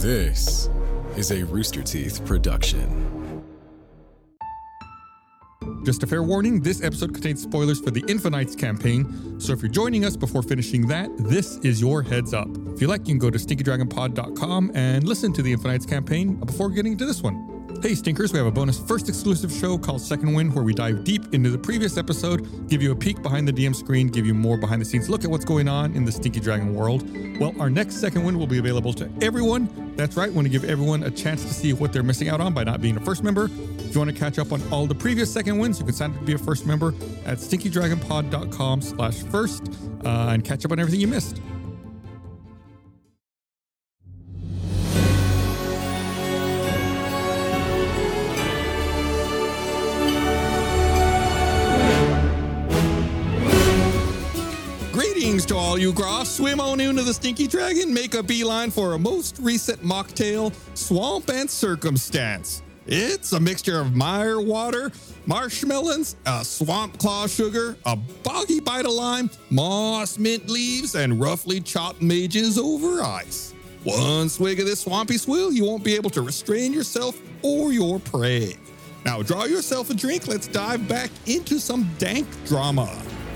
This is a Rooster Teeth production. Just a fair warning, this episode contains spoilers for the Infinites campaign, so if you're joining us before finishing that, this is your heads up. If you like, you can go to stinkydragonpod.com and listen to the Infinites campaign before getting to this one. Hey Stinkers, we have a bonus first exclusive show called Second Wind where we dive deep into the previous episode, give you a peek behind the DM screen, give you more behind the scenes look at what's going on in the Stinky Dragon world. Well, our next Second Wind will be available to everyone. That's right, we want to give everyone a chance to see what they're missing out on by not being a first member. If you want to catch up on all the previous Second Winds, you can sign up to be a first member at stinkydragonpod.com/first and catch up on everything you missed. Greetings to all you Gross. Swim on into the Stinky Dragon, make a beeline for a most recent mocktail, Swamp and Circumstance. It's a mixture of mire water, marshmallows, a swamp claw sugar, a boggy bite of lime, moss mint leaves, and roughly chopped mages over ice. One swig of this swampy swill, you won't be able to restrain yourself or your prey. Now draw yourself a drink, let's dive back into some dank drama.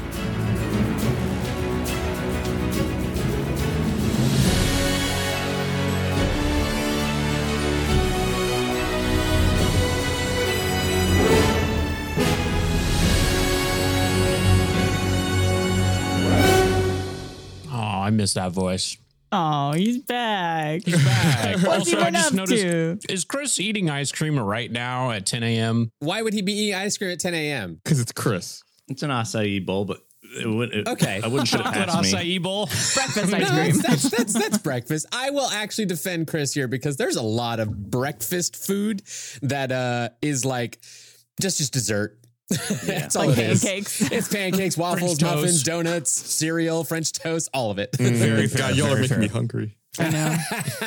I missed that voice. Oh, he's back. He's back. What's he Also, I been just up noticed, to? is Chris eating ice cream right now at 10 a.m.? Why would he be eating ice cream at 10 a.m.? Because it's Chris. It's an acai bowl, but Okay. I wouldn't put it Chocolate past me. acai bowl. Breakfast ice No, cream. that's breakfast. I will actually defend Chris here because there's a lot of breakfast food that is like just dessert. That's all Like it is. pancakes. It's pancakes, waffles, French muffins, toast. donuts, cereal, French toast, all of it. Very fair, God, y'all are very making me fair. hungry. I know.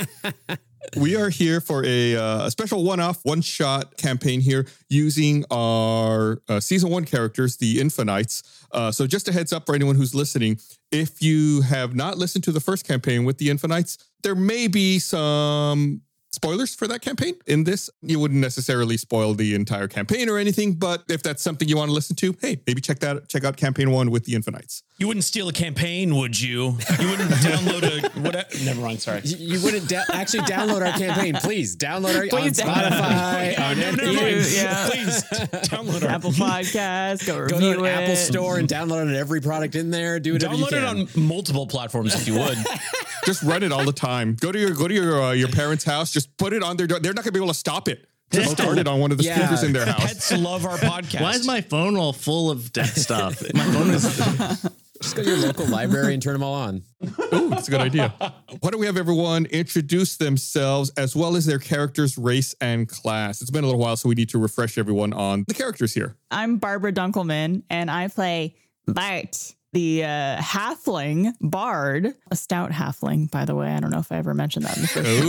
We are here for a special one-off, one-shot campaign here using our Season 1 characters, the Infinites. So just a heads up for anyone who's listening, if you have not listened to the first campaign with the Infinites, there may be some spoilers for that campaign. In this, you wouldn't necessarily spoil the entire campaign or anything, but if that's something you want to listen to, hey, maybe check out campaign 1 with the Infinites. You wouldn't steal a campaign, would you? You wouldn't download a... What? Never mind, sorry. You wouldn't actually download our campaign. Please download our on Please Spotify, Yeah, on never Apple, mind. Yeah. Please download our... Apple Podcast, go Go review to an it. Apple Store and download every product in there. Do whatever you Download can. it on multiple platforms if you would. Just run it all the time. Go to your parents' house. Just put it on their door. They're not gonna be able to stop it. Just start it on one of the Yeah. speakers in their house. Pets love our podcast. Why is my phone all full of death stuff? My phone is. Just go to your local library and turn them all on. Ooh, that's a good idea. Why don't we have everyone introduce themselves as well as their characters, race, and class? It's been a little while, so we need to refresh everyone on the characters here. I'm Barbara Dunkelman, and I play Bart, the halfling bard, a stout halfling, by the way. I don't know if I ever mentioned that in the first.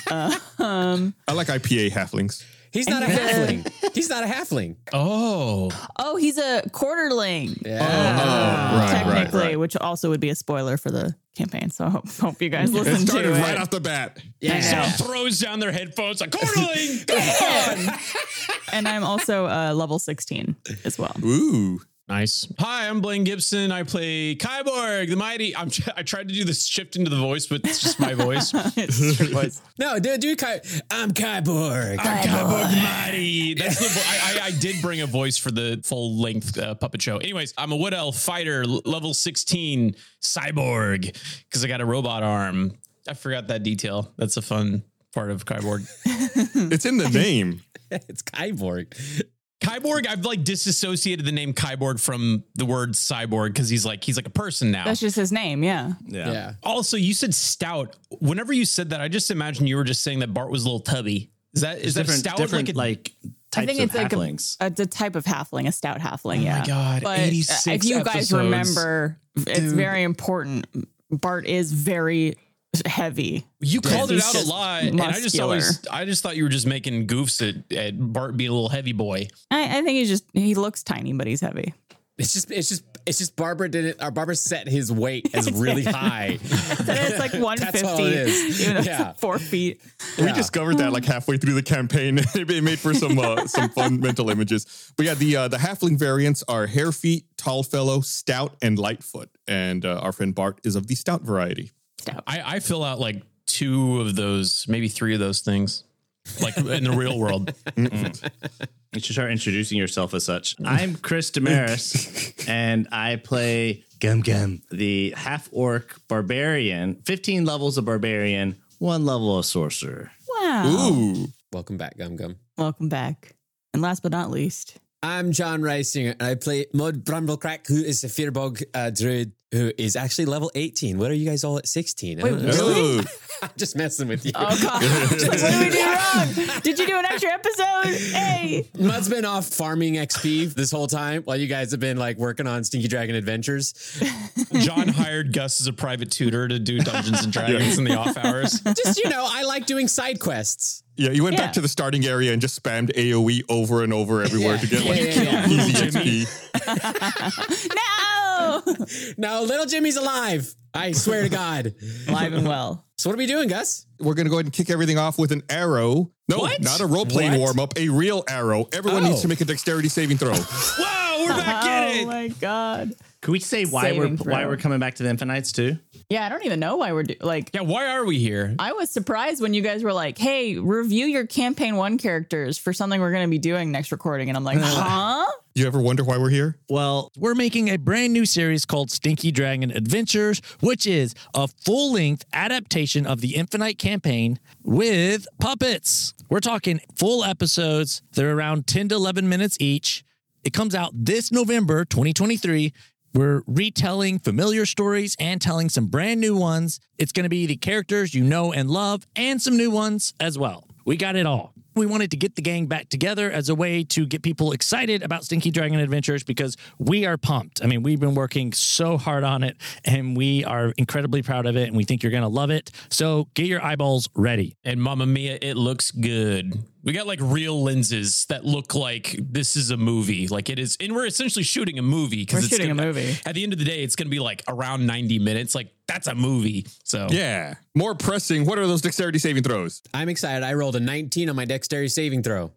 Ooh. I like IPA halflings. He's not a halfling. He's not a halfling. Oh. Oh, he's a quarterling. Yeah. Technically, which also would be a spoiler for the campaign. So I hope you guys It listen started to right it. off the bat. Yeah. Someone throws down their headphones like, Quarterling, come on. And I'm also level 16 as well. Ooh. Nice. Hi, I'm Blaine Gibson. I play Kyborg, the mighty. I tried to do this shift into the voice, but it's just my voice. It's your voice. No, do Kai. I'm Kyborg. I'm Kyborg the mighty. That's the I did bring a voice for the full length puppet show. Anyways, I'm a wood elf fighter, level 16 cyborg, because I got a robot arm. I forgot that detail. That's a fun part of Kyborg. It's in the name. It's Kyborg. Kyborg, I've like disassociated the name Kyborg from the word cyborg because he's like a person now. That's just his name. Yeah. Yeah. Also, you said stout. Whenever you said that, I just imagined you were just saying that Bart was a little tubby. Is that stout different like types I think of it's like halflings. a type of halfling, a stout halfling. Oh Yeah. my God, But 86 if you guys episodes. remember, it's very important. Bart is very heavy. You called it He's out a just lot, and I muscular. just thought you were just making goofs at Bart being a little heavy boy. I think he looks tiny, but he's heavy. It's just Barbara didn't. Or Barbara set his weight as really high. It's like 150. That's all it is. Even though Yeah. it's 4 feet. We discovered that like halfway through the campaign. It made for some fun mental images. But yeah, the halfling variants are hare feet, tall fellow, stout, and lightfoot. And our friend Bart is of the stout variety. I fill out like 2 of those, maybe 3 of those things, like in the real world. You should start introducing yourself as such. I'm Chris Damaris, and I play Gum Gum, the half-orc barbarian. 15 levels of barbarian, 1 level of sorcerer. Wow. Ooh. Welcome back, Gum Gum. Welcome back. And last but not least, I'm John Reisinger, and I play Mud Bramblecrack, who is a Fearbog druid who is actually level 18. What are you guys all at 16? I don't know. Ooh. I'm just messing with you. oh god, what did we do wrong? Did you do an extra episode? Hey, Mud's been off farming XP this whole time while you guys have been like working on Stinky Dragon Adventures. John hired Gus as a private tutor to do Dungeons and Dragons in the off hours. Just, I like doing side quests. Yeah, you went Yeah. back to the starting area and just spammed AoE over and over everywhere to get like Yeah. easy XP. no, No, little Jimmy's alive. I swear to God. alive and well. So what are we doing, Gus? We're going to go ahead and kick everything off with an arrow. No, What? not a role-playing What? warm-up, a real arrow. Everyone Oh. needs to make a dexterity saving throw. Whoa, we're back in Oh it. my god. Can we say why Saving why throw. we're coming back to the Infinites too? Yeah, I don't even know why we're like. Yeah, why are we here? I was surprised when you guys were like, "Hey, review your campaign 1 characters for something we're going to be doing next recording," and I'm like, "Huh?" You ever wonder why we're here? Well, we're making a brand new series called Stinky Dragon Adventures, which is a full-length adaptation of the Infinite campaign with puppets. We're talking full episodes. They're around 10 to 11 minutes each. It comes out this November, 2023. We're retelling familiar stories and telling some brand new ones. It's going to be the characters you know and love and some new ones as well. We got it all. We wanted to get the gang back together as a way to get people excited about Stinky Dragon Adventures because we are pumped. I mean, we've been working so hard on it and we are incredibly proud of it and we think you're going to love it. So get your eyeballs ready. And Mamma Mia, it looks good. We got like real lenses that look like this is a movie. Like it is. And we're essentially shooting a movie. We're shooting a movie. At the end of the day, it's going to be like around 90 minutes. Like that's a movie. So Yeah. More pressing. What are those dexterity saving throws? I'm excited. I rolled a 19 on my dexterity saving throw.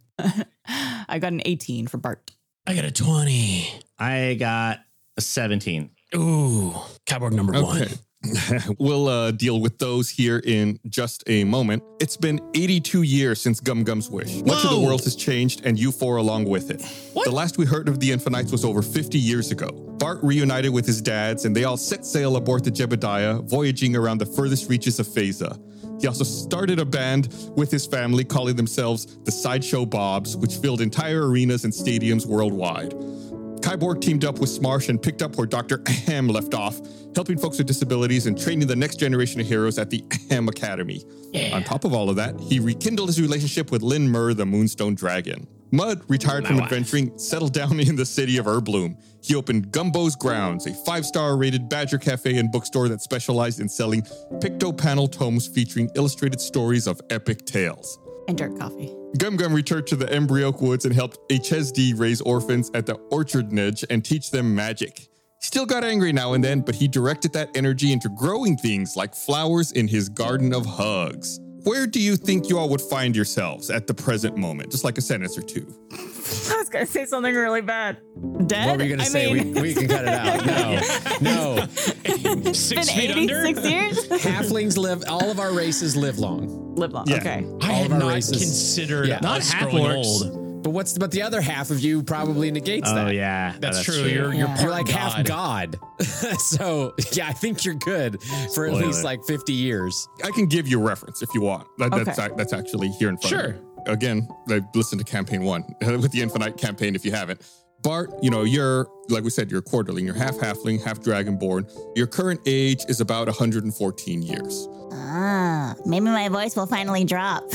I got an 18 for Bart. I got a 20. I got a 17. Ooh, Cyborg number 1. We'll deal with those here in just a moment. It's been 82 years since Gum Gum's wish. Much of the world has changed, and you 4 along with it. The last we heard of the Infinites was over 50 years ago. Bart reunited with his dads, and they all set sail aboard the Jebediah, voyaging around the furthest reaches of Phasa. He also started a band with his family calling themselves the Sideshow Bobs, which filled entire arenas and stadiums worldwide. Kyborg teamed up with Smarsh and picked up where Dr. Ahem left off, helping folks with disabilities and training the next generation of heroes at the Ahem Academy. On top of all of that, he rekindled his relationship with Lynn Murr, the Moonstone Dragon. Mud, retired from adventuring, settled down in the city of Herbloom. He opened Gumbo's Grounds, a 5-star rated Badger Cafe and bookstore that specialized in selling picto panel tomes featuring illustrated stories of epic tales. And dark coffee. Gum Gum returned to the Embryoke Woods and helped HSD raise orphans at the Orchardnedge and teach them magic. He still got angry now and then, but he directed that energy into growing things like flowers in his garden of hugs. Where do you think you all would find yourselves at the present moment? Just like a sentence or 2. I was going to say something really bad. Dead? What were you going to say? We can cut it out. No. 6 Been feet under. 86 years? Halflings live, all of our races live long. Live long. Yeah. Okay. I All had of our not races. considered Yeah. Not us half growing orcs. old. But the other half of you probably negates Oh, that. yeah. That's true. You're Yeah. part You're like God. half God. So, yeah, I think you're good for at Spoiler. least like 50 years. I can give you a reference if you want. That's Okay. that's actually here in front Sure. of me. Again, listen to campaign 1 with the Infinite campaign if you haven't. Bart, you're, like we said, you're a quarterling. You're half halfling, half dragonborn. Your current age is about 114 years. Ah, maybe my voice will finally drop.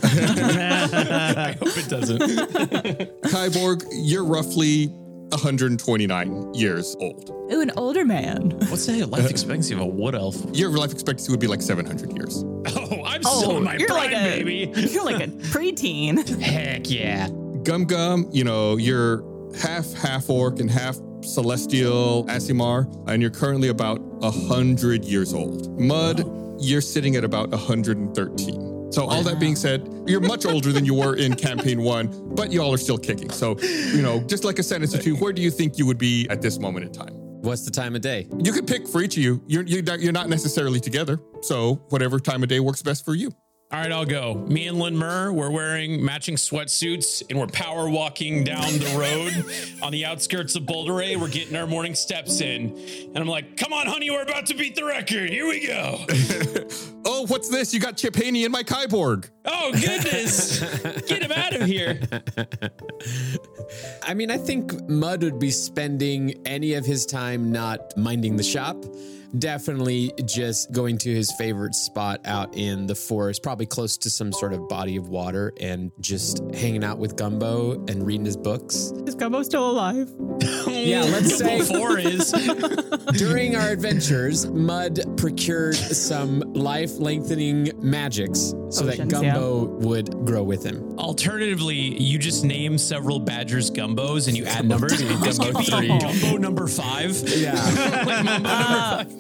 I hope it doesn't. Kyborg, you're roughly 129 years old. Ooh, an older man. What's the life expectancy of a wood elf? Your life expectancy would be like 700 years. Oh, I'm still in my you're prime, like a baby. You're like a preteen. Heck yeah. Gum Gum, you're half orc and half celestial Asimar, and you're currently about 100 years old. Mud, you're sitting at about 113. So all that being said, you're much older than you were in campaign 1, but y'all are still kicking. So, just like a sentence or two, where do you think you would be at this moment in time? What's the time of day? You could pick for each of you. You're not necessarily together. So whatever time of day works best for you. All right, I'll go. Me and Lynn Murr, we're wearing matching sweatsuits and we're power walking down the road on the outskirts of Boulder. We're getting our morning steps in. And I'm like, come on, honey, we're about to beat the record. Here we go. Oh, what's this? You got Chip Haney in my Kyborg. Oh, goodness. Get him out of here. I mean, I think Mud would be spending any of his time not minding the shop. Definitely just going to his favorite spot out in the forest, probably close to some sort of body of water, and just hanging out with Gumbo and reading his books. Is Gumbo still alive? Yeah, let's say Before is. during our adventures, Mud procured some life-lengthening magics so that Potions, Gumbo would grow with him. Alternatively, you just name several Badgers Gumbos and you add numbers. This could be 3. Gumbo number 5. Yeah. Like Mumbo number 5.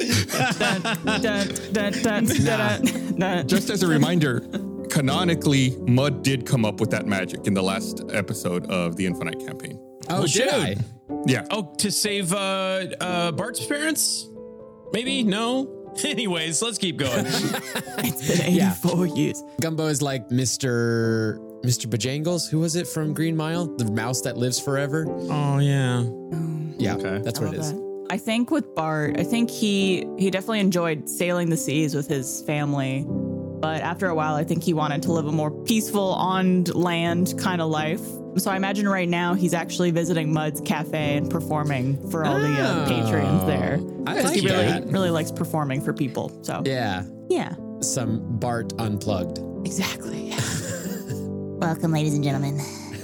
Just as a reminder, canonically, Mud did come up with that magic in the last episode of the Infinite campaign. Oh, did I? Yeah. Oh, to save Bart's parents? Maybe? No? Anyways, let's keep going. It's been 84 years. Gumbo is like Mr. Bojangles. Who was it from Green Mile? The mouse that lives forever. Oh, yeah. Yeah, Okay. that's what it is. I think with Bart, I think he definitely enjoyed sailing the seas with his family. But after a while, I think he wanted to live a more peaceful, on land kind of life. So I imagine right now he's actually visiting Mud's cafe and performing for all the patrons there. I like He that. really likes performing for people. So Yeah, yeah, some Bart unplugged. exactly. Welcome, ladies and gentlemen.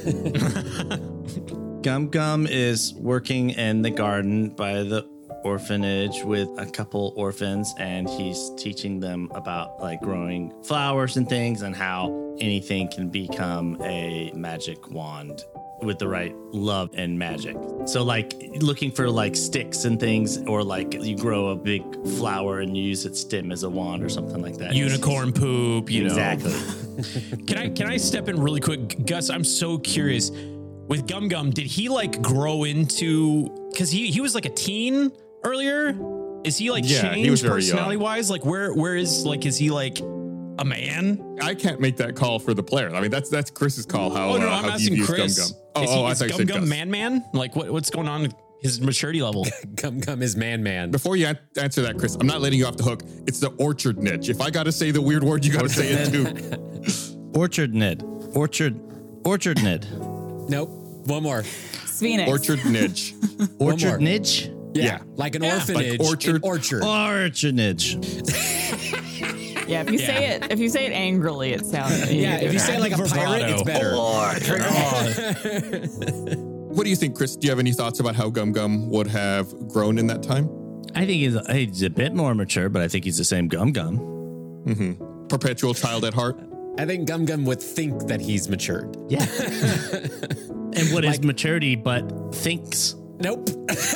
Gum Gum is working in the garden by the orphanage with a couple orphans, and he's teaching them about like growing flowers and things and how anything can become a magic wand with the right love and magic. So like looking for like sticks and things, or like you grow a big flower and you use its stem as a wand or something like that. Unicorn poop, you know. Exactly. Can I step in really quick? Gus, I'm so curious. With Gum Gum, did he like grow into, because he was like a teen earlier? Is he like Yeah, he changed was very personality young. wise? Like where is like, is he like a man? I can't make that call for the player. I mean, that's Chris's call. How, Oh no, I'm how asking you use Chris. Gum Gum. I Is thought you Gum said Gum Gus. man? Like what's going on with his maturity level? Gum Gum is man. Before you answer that, Chris, I'm not letting you off the hook. It's the orchard niche. If I got to say the weird word, you got to say it too. Orchard Nid. Orchard Nid. Nope. One more. Phoenix. Orchard niche. Orchard Nidge? Yeah, like an orphanage. like orchard. in orchard. Orchardage. Yeah, if you say it angrily, it sounds. Yeah, if you say it like a pirate, it's better. What do you think, Chris? Do you have any thoughts about how Gum Gum would have grown in that time? I think he's a bit more mature, but I think he's the same Gum Gum. Perpetual child at heart. I think Gum Gum would think that he's matured. Yeah. And what is maturity but thinks? Nope.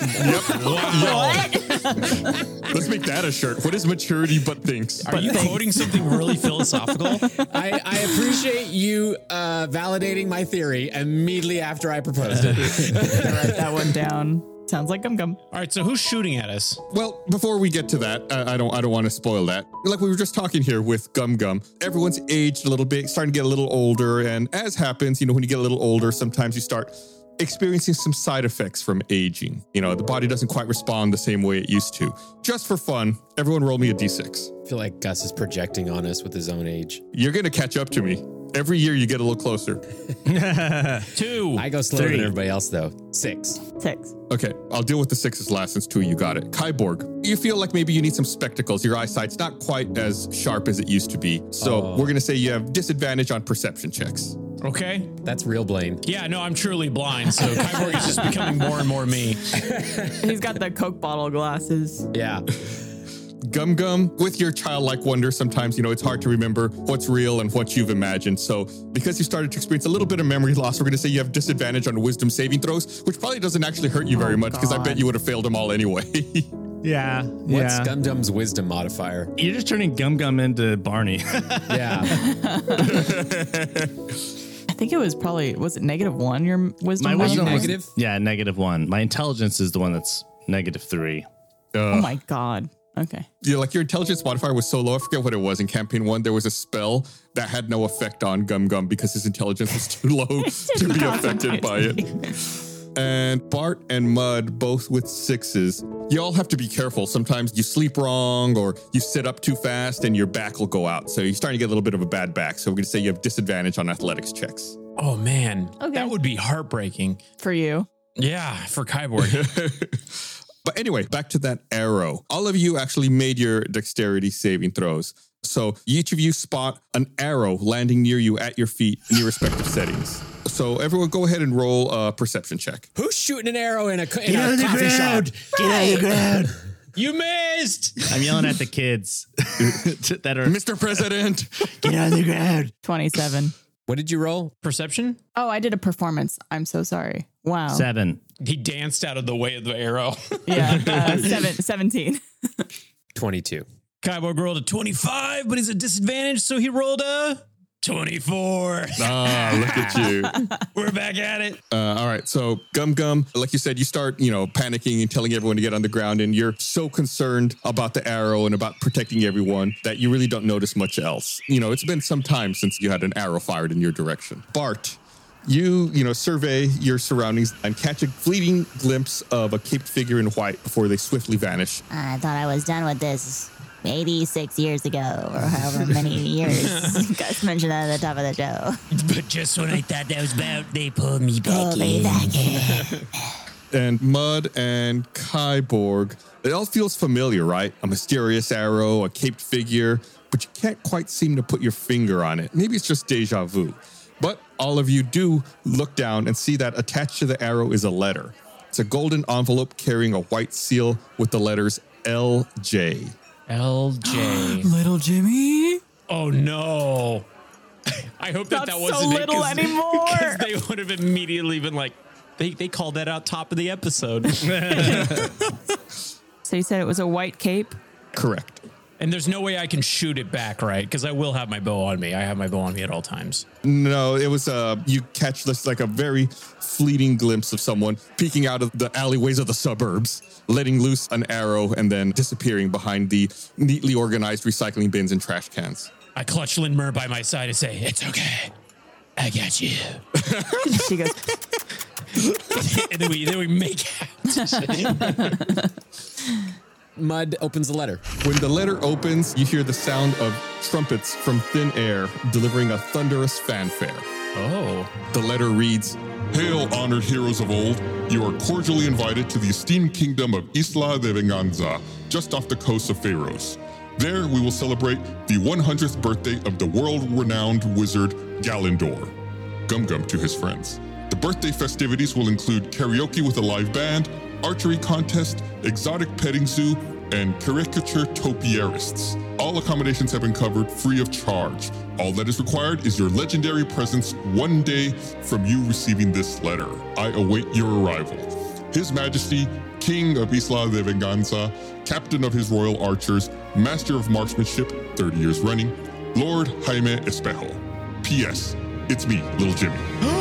Let's make that a shirt. What is maturity but thinks? Are you quoting something really philosophical? I appreciate you validating my theory immediately after I proposed it. Write that one down. Sounds like Gum Gum. All right, so who's shooting at us? Well, before we get to that, I don't want to spoil that. Like we were just talking here with Gum Gum, everyone's aged a little bit, starting to get a little older, and as happens, when you get a little older, sometimes you start experiencing some side effects from aging. The body doesn't quite respond the same way it used to. Just for fun, everyone roll me a d6. I feel like Gus is projecting on us with his own age. You're gonna catch up to me. Every year you get a little closer. 2. I go slower 3. than everybody else, though. 6. 6. Okay, I'll deal with the 6s last since 2 you got it. Kyborg, you feel like maybe you need some spectacles. Your eyesight's not quite as sharp as it used to be. So we're gonna say you have disadvantage on perception checks. Okay. That's real Blaine. Yeah, no, I'm truly blind, so Kyborg is just becoming more and more me. He's got the Coke bottle glasses. Yeah. Gum Gum, with your childlike wonder, sometimes, it's hard to remember what's real and what you've imagined. So because you started to experience a little bit of memory loss, we're going to say you have disadvantage on wisdom saving throws, which probably doesn't actually hurt you very much because I bet you would have failed them all anyway. Yeah. What's Gum Gum's wisdom modifier? You're just turning Gum Gum into Barney. Yeah. I think it was probably, was it -1, your wisdom? My wisdom was negative? Yeah, -1. My intelligence is the one that's -3. Oh my God. Okay. Yeah, like your intelligence modifier was so low. I forget what it was in campaign 1. There was a spell that had no effect on Gum Gum because his intelligence was too low to be affected by it. And Bart and Mud, both with 6s. You all have to be careful. Sometimes you sleep wrong or you sit up too fast and your back will go out. So you're starting to get a little bit of a bad back. So we're going to say you have disadvantage on athletics checks. Oh man, Okay. that would be heartbreaking. For you. Yeah, for Kyborg. But anyway, back to that arrow. All of you actually made your dexterity saving throws. So each of you spot an arrow landing near you at your feet in your respective settings. So everyone go ahead and roll a perception check. Who's shooting an arrow in a coffee shop? Get out of the ground. You missed. I'm yelling at the kids that are Mr. President. get out of the ground. 27. What did you roll? Perception? Oh, I did a performance. I'm so sorry. Wow. 7. He danced out of the way of the arrow. Yeah. 17. 22. Kyborg rolled a 25, but he's at disadvantage, so he rolled a 24. Ah, look at you. We're back at it. All right. So Gum Gum, like you said, you start, panicking and telling everyone to get on the ground. And you're so concerned about the arrow and about protecting everyone that you really don't notice much else. It's been some time since you had an arrow fired in your direction. Bart, you survey your surroundings and catch a fleeting glimpse of a caped figure in white before they swiftly vanish. I thought I was done with this 86 years ago, or however many years you guys mentioned that at the top of the show. But just when I thought that was about, they pulled me back Pull me back in. And Mud and Kyborg, it all feels familiar, right? A mysterious arrow, a caped figure, but you can't quite seem to put your finger on it. Maybe it's just deja vu. But all of you do look down and see that attached to the arrow is a letter. It's a golden envelope carrying a white seal with the letters LJ. LJ. Little Jimmy. Oh no. I hope that Not wasn't so it, little anymore. Because they would have immediately been like, they called that out top of the episode. So you said it was a white cape? Correct. And there's no way I can shoot it back, right? Because I will have my bow on me. I have my bow on me at all times. No, it was you catch this like a very fleeting glimpse of someone peeking out of the alleyways of the suburbs, letting loose an arrow and then disappearing behind the neatly organized recycling bins and trash cans. I clutch Lindmer by my side and say, "It's okay. I got you." She goes, And then we make out. Mud opens the letter. When the letter opens, you hear the sound of trumpets from thin air delivering a thunderous fanfare. Oh. The letter reads, Hail, honored heroes of old. You are cordially invited to the esteemed kingdom of Isla de Venganza, just off the coast of Pharos. There, we will celebrate the 100th birthday of the world-renowned wizard Galindor. Gum Gum to his friends. The birthday festivities will include karaoke with a live band, archery contest, exotic petting zoo, and caricature topiarists. All accommodations have been covered free of charge. All that is required is your legendary presence one day from you receiving this letter. I await your arrival. His Majesty, King of Isla de Venganza, Captain of his Royal Archers, Master of Marksmanship, 30 years running, Lord Jaime Espejo. P.S. It's me, Little Jimmy.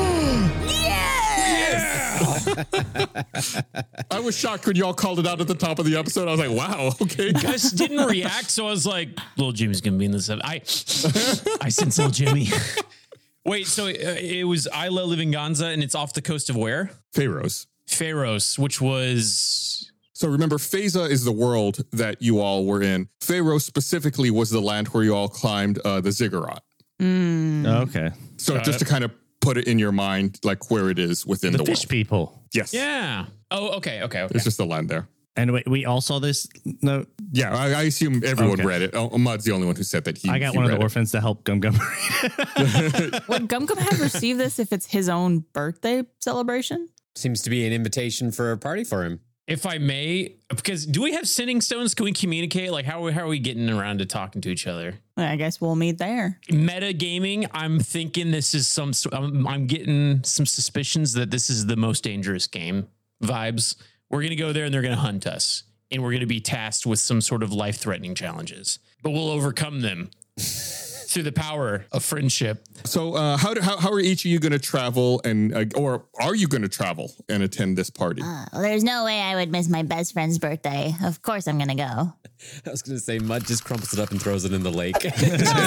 I was shocked when y'all called it out at the top of the episode. I was like, wow, okay. You guys didn't react, so I was like, "Little Jimmy's gonna be in this." I sense Little Jimmy. Wait, so it was Isla de Venganza, and it's off the coast of where? Pharos. Pharos, which was... So remember, Phasa is the world that you all were in. Pharos specifically was the land where you all climbed the ziggurat. Okay. So just to kind of put it in your mind, like where it is within the fish world. people. Yes. Yeah. Oh, okay. It's just the land there. And we all saw this note. Yeah, I assume everyone Okay. read it. Oh, Mud's the only one who said that he I got he one of read the it. orphans to help Gum Gum. would Gum Gum have received this if it's his own birthday celebration? Seems to be an invitation for a party for him. If I may, because do we have sending stones? Can we communicate? Like, how are we getting around to talking to each other? I guess we'll meet there. Meta gaming, I'm thinking this is I'm getting some suspicions that this is the most dangerous game vibes. We're going to go there and they're going to hunt us. and we're going to be tasked with some sort of life-threatening challenges. But we'll overcome them through the power of friendship. So how are each of you going to travel or are you going to travel and attend this party? Well, there's no way I would miss my best friend's birthday. Of course I'm going to go. I was going to say Mud just crumples it up and throws it in the lake. that's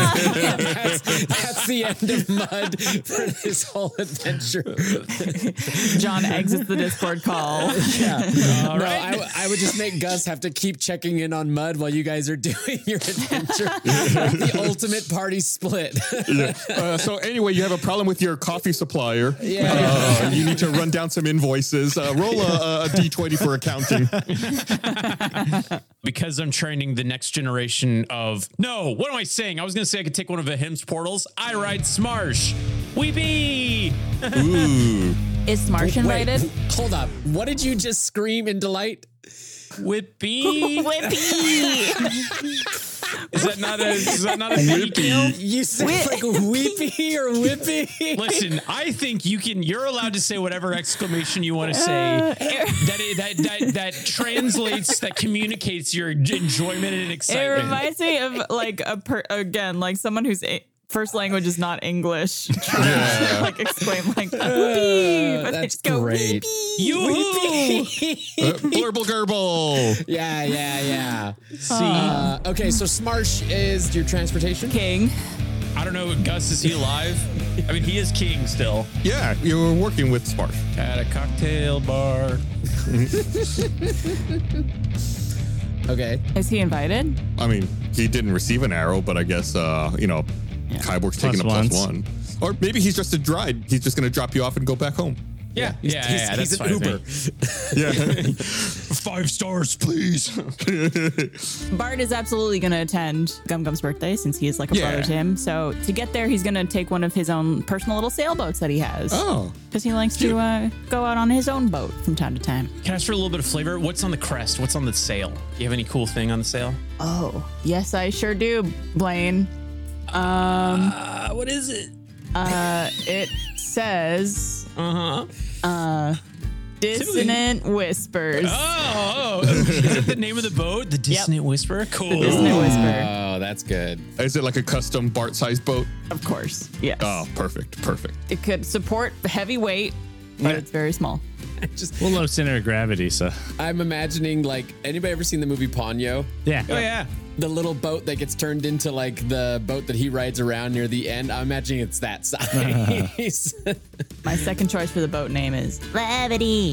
the end of Mud for this whole adventure. John exits the Discord call. I would just make Gus have to keep checking in on Mud while you guys are doing your adventure. The ultimate party split. So anyway, you have a problem with your coffee supplier. Yeah. You need to run down some invoices. Roll a D20 for accounting. Because I'm training the next generation of... No, what am I saying? I was going to say I could take one of Ahim's portals. I ride Smarsh. Weepy! Ooh. Is Smarsh invited? Hold up. What did you just scream in delight? Whippy. Whippy! Is that not a Whippy? You said like weepy or whippy? Listen, I think you're allowed to say whatever exclamation you want to say that translates, that communicates your enjoyment and excitement. It reminds me of like like someone whose first language is not English trying to like exclaim like whoopee, but that's they just great. Go You Blurble gerbil. Yeah. Okay, so Smarsh is your transportation? king. I don't know, Gus, is he alive? I mean, he is king still. Yeah, you were working with Sparsh. At a cocktail bar. Okay. Is he invited? I mean, he didn't receive an arrow, but I guess, Kyborg's taking a +1. Or maybe he's just a dried. He's just going to drop you off and go back home. Yeah, that's He's an fine with Uber. me. Yeah. 5 stars, please. Bart is absolutely going to attend Gum Gum's birthday since he is like a brother to him. So to get there, he's going to take one of his own personal little sailboats that he has. Oh. Because he likes to go out on his own boat from time to time. Can I ask for a little bit of flavor? What's on the crest? What's on the sail? Do you have any cool thing on the sail? Oh, yes, I sure do, Blaine. What is it? It says... Dissonant Whispers. Oh, is it the name of the boat? The Dissonant Whisperer? Cool. The Dissonant Whisper. Oh, that's good. Is it like a custom Bart-sized boat? Of course, yes. Oh, perfect. It could support heavy weight, but it's very small. Well, low center of gravity, so. I'm imagining, like, anybody ever seen the movie Ponyo? Yeah. Oh, yeah. The little boat that gets turned into, like, the boat that he rides around near the end. I'm imagining it's that size. My second choice for the boat name is Levity.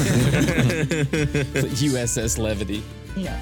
USS Levity. yeah.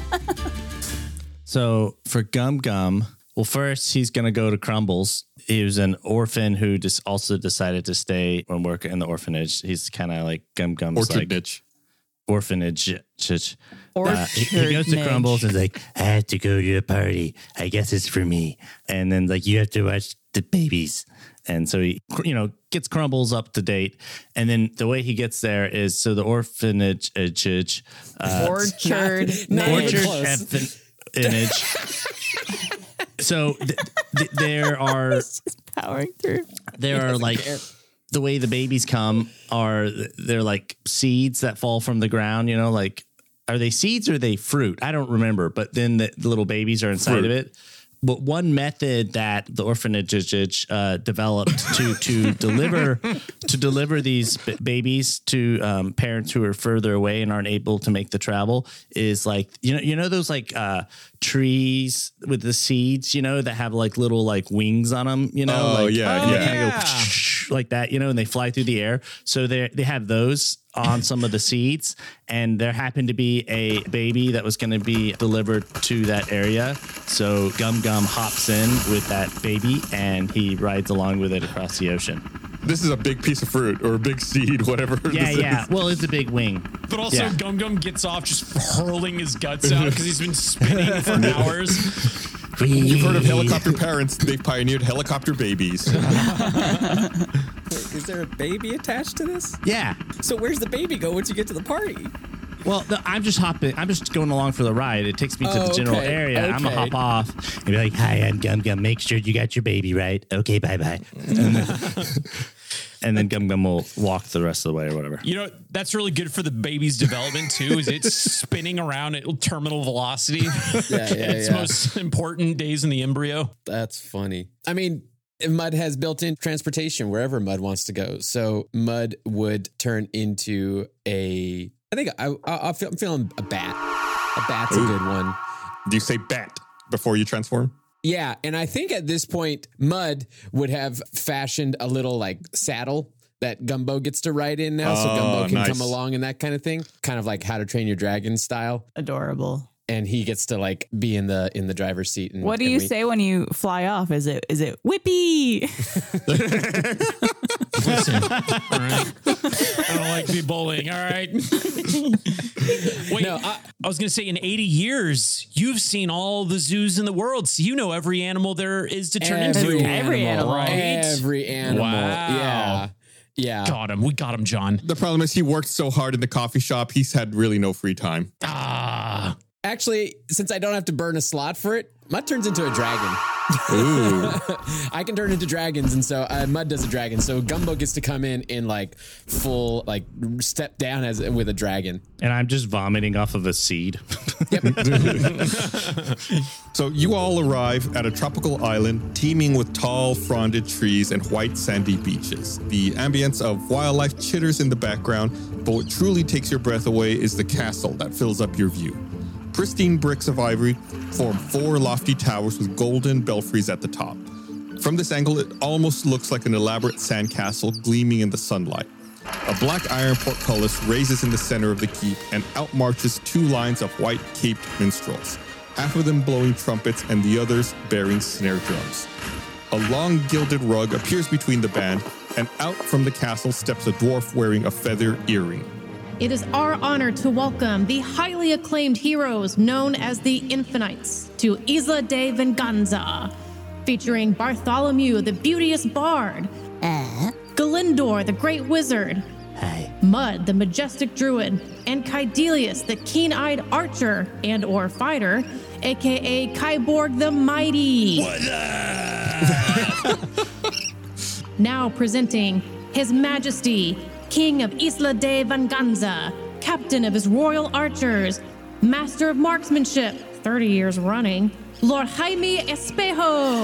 So for Gum Gum, well, first he's going to go to Crumbles. He was an orphan who just also decided to stay and work in the orphanage. He's kind of like Gum Gum's Orchard like bitch. Orphanage. He goes to Orchardnage. Crumbles and is like, I have to go to a party. I guess it's for me. And then like, you have to watch the babies. And so he, gets Crumbles up to date. And then the way he gets there is, so the orphanage, Orchard. Not even orchard close. orphanage. So there are Powering through. like the way the babies come they're like seeds that fall from the ground, like, are they seeds or are they fruit? I don't remember, but then the little babies are inside of it. But one method that the orphanage developed to deliver these babies to parents who are further away and aren't able to make the travel is like, those like trees with the seeds, that have like little like wings on them, Oh, yeah. They kind of go like that, and they fly through the air. So they have those on some of the seeds, and there happened to be a baby that was going to be delivered to that area. So Gum Gum hops in with that baby, and he rides along with it across the ocean. This is a big piece of fruit or a big seed, whatever. this is. Well, it's a big wing. But also, Gum Gum gets off just hurling his guts out because he's been spinning for hours. You've heard of helicopter parents. They pioneered helicopter babies. Is there a baby attached to this? Yeah. So where's the baby go once you get to the party? Well, I'm just going along for the ride. It takes me to the general area. I'm going to hop off and be like, hi, I'm Gum Gum. Make sure you got your baby right. Okay, bye-bye. And then Gum Gum will walk the rest of the way or whatever. You know, that's really good for the baby's development too, is it's spinning around at terminal velocity. Its most important days in the embryo. That's funny. I mean, Mud has built-in transportation wherever Mud wants to go. So Mud would turn into I'm feeling a bat. A bat's a good one. Do you say bat before you transform? Yeah, and I think at this point, Mud would have fashioned a little like saddle that Gumbo gets to ride in now, so Gumbo can come along and that kind of thing, kind of like How to Train Your Dragon style. Adorable. And he gets to like be in the driver's seat. And what do you say when you fly off? Is it whippy? Listen, all right. I don't like to be bullying. All right. Wait, no, I was going to say in 80 years, you've seen all the zoos in the world. So you know every animal there is to turn into. Every animal, right? Every animal. Wow. Yeah. Got him. We got him, John. The problem is he worked so hard in the coffee shop, he's had really no free time. Actually, since I don't have to burn a slot for it, Mud turns into a dragon. Ooh. I can turn into dragons, and so Mud does a dragon. So Gumbo gets to come in like full, like step down with a dragon. And I'm just vomiting off of a seed. So you all arrive at a tropical island teeming with tall, fronded trees and white sandy beaches. The ambience of wildlife chitters in the background, but what truly takes your breath away is the castle that fills up your view. Pristine bricks of ivory form 4 lofty towers with golden belfries at the top. From this angle, it almost looks like an elaborate sandcastle gleaming in the sunlight. A black iron portcullis raises in the center of the keep, and out marches 2 lines of white caped minstrels, half of them blowing trumpets and the others bearing snare drums. A long gilded rug appears between the band, and out from the castle steps a dwarf wearing a feather earring. It is our honor to welcome the highly acclaimed heroes known as the Infinites to Isla de Venganza, featuring Bartholomew, the beauteous bard, Galindor, the great wizard, Mud, the majestic druid, and Kaidelius, the keen-eyed archer and/or fighter, aka Kyborg the mighty. Now presenting His Majesty, King of Isla de Venganza, Captain of his Royal Archers, Master of Marksmanship, 30 years running, Lord Jaime Espejo.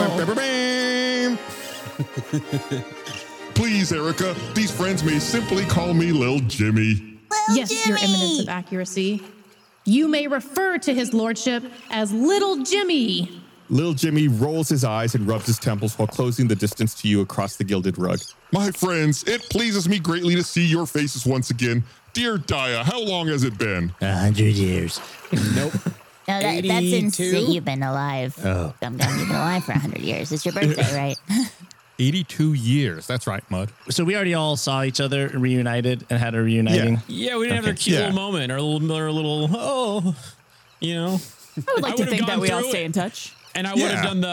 Please, Erica, these friends may simply call me Lil Jimmy. Yes, Your Eminence of Accuracy. You may refer to his lordship as Little Jimmy. Lil Jimmy rolls his eyes and rubs his temples while closing the distance to you across the gilded rug. My friends, it pleases me greatly to see your faces once again. Dear Daya, how long has it been? 100 years. Nope. No, that's insane. You've been alive. Oh. Gum Gum, you've been alive for 100 years. It's your birthday, right? 82 years. That's right, Mud. So we already all saw each other reunited and had a reuniting. Yeah, we didn't have a cute little moment or a little, you know. I would like to think that we all stay in touch. And I would have done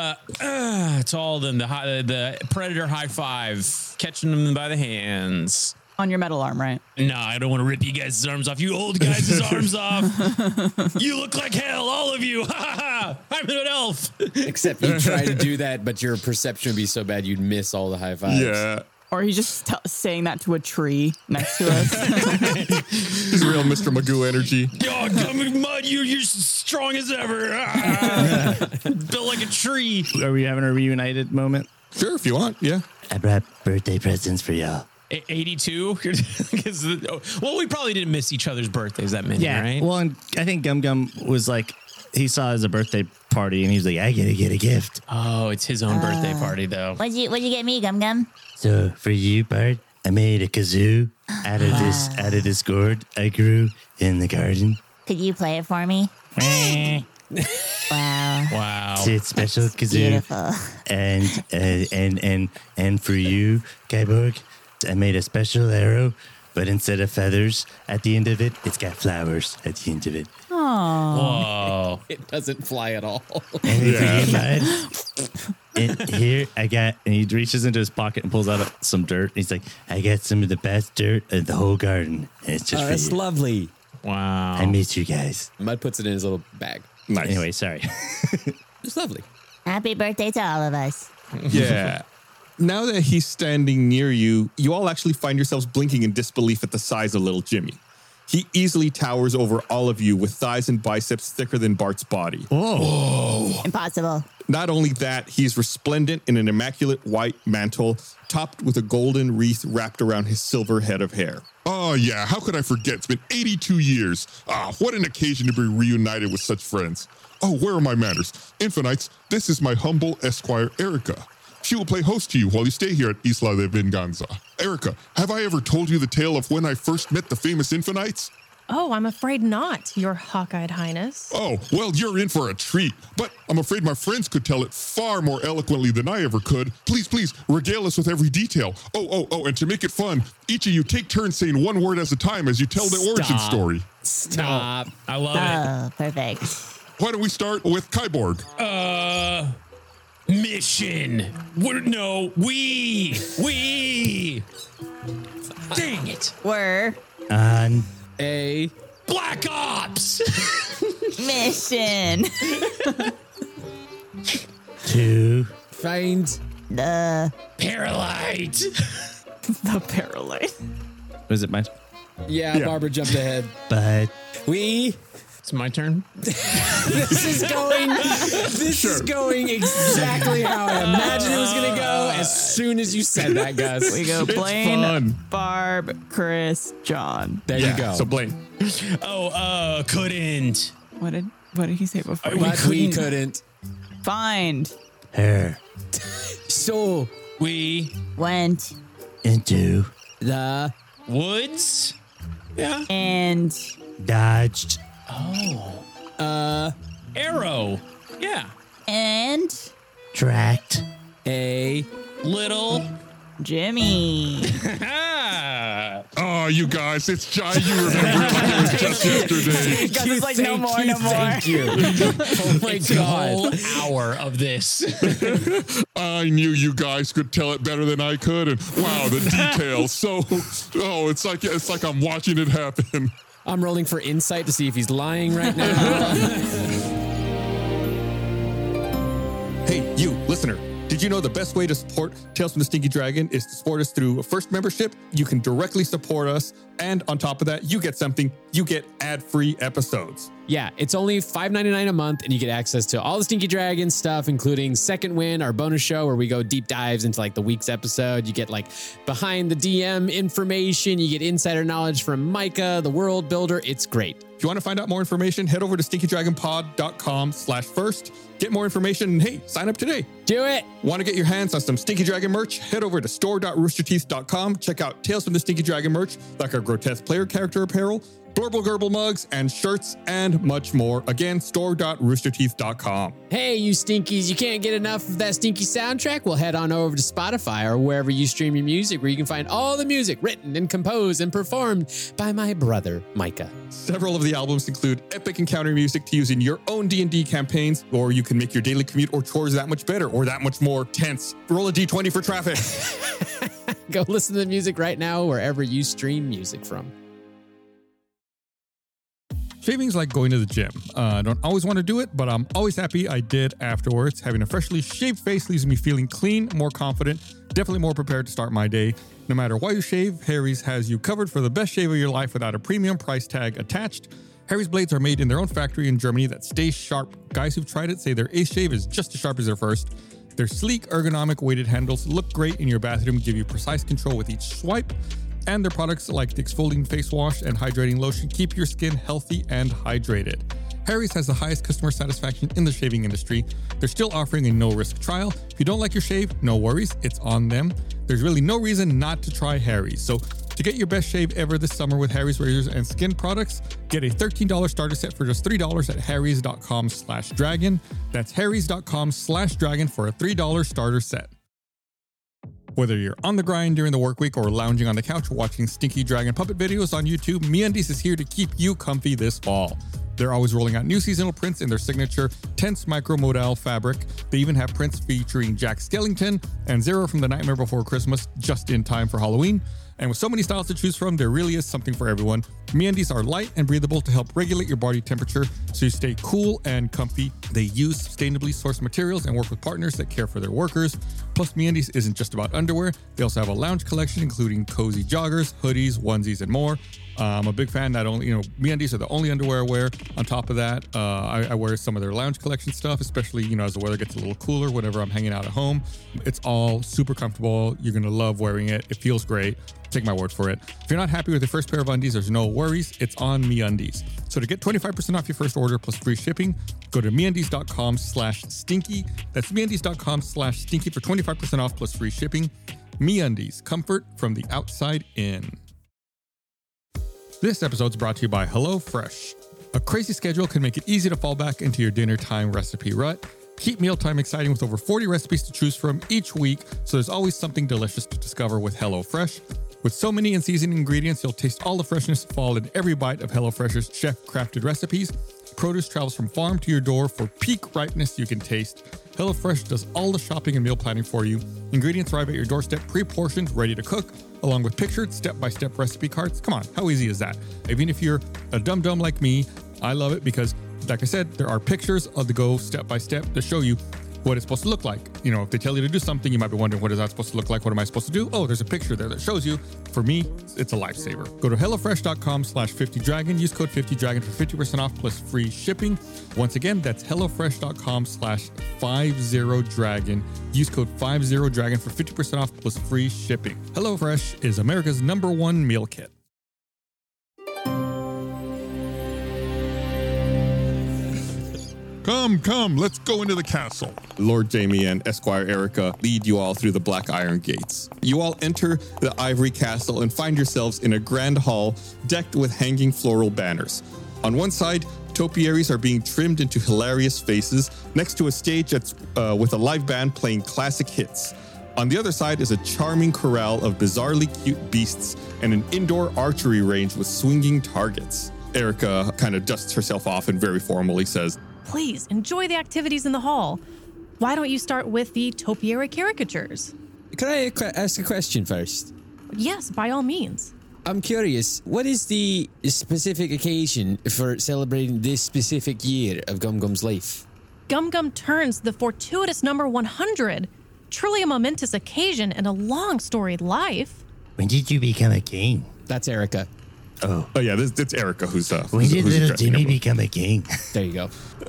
the predator high five, catching them by the hands. On your metal arm, right? No, I don't want to rip you guys' arms off. You old guys' arms off. You look like hell, all of you. I'm an elf. Except you try to do that, but your perception would be so bad you'd miss all the high fives. Yeah. Or he's just saying that to a tree next to us. He's real Mr. Magoo energy. Oh, Mud, you're strong as ever. Built like a tree. Are we having a reunited moment? Sure, if you want. Yeah. I brought birthday presents for y'all. 82? Well, we probably didn't miss each other's birthdays that many, right? Well, and I think Gum Gum was like, he saw it as a birthday party and he was like, I gotta get a gift. Oh, it's his own birthday party, though. What'd you get me, Gum Gum? So for you, Bart, I made a kazoo out of this gourd I grew in the garden. Could you play it for me? Wow. It's special kazoo. Beautiful. And for you, Kyborg, I made a special arrow, but instead of feathers at the end of it, it's got flowers at the end of it. Whoa. It doesn't fly at all. And here I got, and he reaches into his pocket and pulls out some dirt. He's like, I got some of the best dirt of the whole garden. And it's just for that's you. lovely. Wow. I miss you guys. Mud puts it in his little bag. Nice. Anyway, sorry. It's lovely. Happy birthday to all of us. Yeah. Now that he's standing near you, you all actually find yourselves blinking in disbelief at the size of little Jimmy. He easily towers over all of you with thighs and biceps thicker than Bart's body. Whoa. Impossible. Not only that, he's resplendent in an immaculate white mantle, topped with a golden wreath wrapped around his silver head of hair. Oh, yeah. How could I forget? It's been 82 years. What an occasion to be reunited with such friends. Oh, where are my manners? Infinites, this is my humble esquire, Erica. She will play host to you while you stay here at Isla de Venganza. Erica, have I ever told you the tale of when I first met the famous Infinites? Oh, I'm afraid not, Your Hawk-Eyed Highness. Oh, well, you're in for a treat, but I'm afraid my friends could tell it far more eloquently than I ever could. Please, regale us with every detail. Oh, and to make it fun, each of you take turns saying one word at a time as you tell the origin story. Stop. I love it. Oh, perfect. Why don't we start with Kyborg? Mission. We. Dang it. We're And A. Black Ops. mission. 2. Find The Paralyte. The Paralyte. Was it mine? Yeah, Barbara jumped ahead. But It's my turn. This is going exactly how I imagined it was going to go as soon as you said that, Gus. We go It's Blaine, fun. Barb, Chris, John. There you go. So Blaine. Couldn't. What did he say before? But we couldn't. Find. her So We. went into the Woods. Yeah. And dodged Arrow. Yeah. and tracked A. Little. Jimmy. Oh, you guys, it's Jai. You remember it like it was just yesterday. Gus is like, no more. Thank you. Oh my God. Whole hour of this. I knew you guys could tell it better than I could, and wow, the details. It's like I'm watching it happen. I'm rolling for insight to see if he's lying right now. Hey, you, listener. Did you know the best way to support Tales from the Stinky Dragon is to support us through a first membership? You can directly support us, and on top of that, you get something. You get ad-free episodes. Yeah, it's only $5.99 a month, and you get access to all the Stinky Dragon stuff, including Second Win, our bonus show where we go deep dives into like the week's episode. You get like behind the DM information. You get insider knowledge from Micah, the world builder. It's great. If you want to find out more information, head over to stinkydragonpod.com/first. Get more information, and hey, sign up today. Do it. Want to get your hands on some Stinky Dragon merch? Head over to store.roosterteeth.com. Check out Tales from the Stinky Dragon merch, like our grotesque player character apparel, Blurble Gerbil mugs, and shirts, and much more. Again, store.roosterteeth.com. Hey, you Stinkies, you can't get enough of that Stinky soundtrack? Well, head on over to Spotify or wherever you stream your music, where you can find all the music written and composed and performed by my brother, Micah. Several of the albums include epic encounter music to use in your own D&D campaigns, or you can make your daily commute or chores that much better or that much more tense. Roll a D20 for traffic. Go listen to the music right now wherever you stream music from. Shaving's like going to the gym. I don't always want to do it, but I'm always happy I did afterwards. Having a freshly shaved face leaves me feeling clean, more confident, definitely more prepared to start my day. No matter why you shave, Harry's has you covered for the best shave of your life without a premium price tag attached. Harry's blades are made in their own factory in Germany that stays sharp. Guys who've tried it say their ace shave is just as sharp as their first. Their sleek, ergonomic weighted handles look great in your bathroom, give you precise control with each swipe. And their products like the exfoliating face wash and hydrating lotion keep your skin healthy and hydrated. Harry's has the highest customer satisfaction in the shaving industry. They're still offering a no-risk trial. If you don't like your shave, no worries, it's on them. There's really no reason not to try Harry's. So to get your best shave ever this summer with Harry's razors and skin products, get a $13 starter set for just $3 at harrys.com/dragon. That's harrys.com/dragon for a $3 starter set. Whether you're on the grind during the work week or lounging on the couch watching Stinky Dragon puppet videos on YouTube, MeUndies is here to keep you comfy this fall. They're always rolling out new seasonal prints in their signature tense micromodal fabric. They even have prints featuring Jack Skellington and Zero from The Nightmare Before Christmas just in time for Halloween. And with so many styles to choose from, there really is something for everyone. MeUndies are light and breathable to help regulate your body temperature so you stay cool and comfy. They use sustainably sourced materials and work with partners that care for their workers. Plus, MeUndies isn't just about underwear. They also have a lounge collection, including cozy joggers, hoodies, onesies, and more. I'm a big fan. Not only, MeUndies are the only underwear I wear. On top of that, I wear some of their lounge collection stuff, especially, as the weather gets a little cooler, whenever I'm hanging out at home. It's all super comfortable. You're going to love wearing it. It feels great. Take my word for it. If you're not happy with your first pair of undies, there's no worries. It's on MeUndies. So to get 25% off your first order plus free shipping, go to MeUndies.com/stinky. That's MeUndies.com/stinky for 25% off plus free shipping. MeUndies, comfort from the outside in. This episode is brought to you by HelloFresh. A crazy schedule can make it easy to fall back into your dinner time recipe rut. Keep mealtime exciting with over 40 recipes to choose from each week, so there's always something delicious to discover with HelloFresh. With so many in-season ingredients, you'll taste all the freshness fall in every bite of HelloFresh's chef-crafted recipes. Produce travels from farm to your door for peak ripeness you can taste. HelloFresh does all the shopping and meal planning for you. Ingredients arrive at your doorstep pre-portioned, ready to cook, along with pictured step-by-step recipe cards. Come on, how easy is that? Even if you're a dum-dum like me, I love it because, like I said, there are pictures of the go step-by-step to show you what it's supposed to look like. If they tell you to do something, you might be wondering, what is that supposed to look like? What am I supposed to do? Oh, there's a picture there that shows you. For me, it's a lifesaver. Go to HelloFresh.com/50Dragon. Use code 50Dragon for 50% off plus free shipping. Once again, that's HelloFresh.com/50Dragon. Use code 50Dragon for 50% off plus free shipping. HelloFresh is America's #1 meal kit. Come, let's go into the castle. Lord Jamie and Esquire Erica lead you all through the Black Iron Gates. You all enter the Ivory Castle and find yourselves in a grand hall decked with hanging floral banners. On one side, topiaries are being trimmed into hilarious faces next to a stage that's with a live band playing classic hits. On the other side is a charming corral of bizarrely cute beasts and an indoor archery range with swinging targets. Erica kind of dusts herself off and very formally says, Please enjoy the activities in the hall. Why don't you start with the topiary caricatures? Can I ask a question first? Yes, by all means. I'm curious, what is the specific occasion for celebrating this specific year of Gum Gum's life? Gum Gum turns the fortuitous number 100. Truly a momentous occasion and a long storied life. When did you become a king? That's Erica. Oh yeah, it's Erica who's when did little Jimmy become a king? There you go.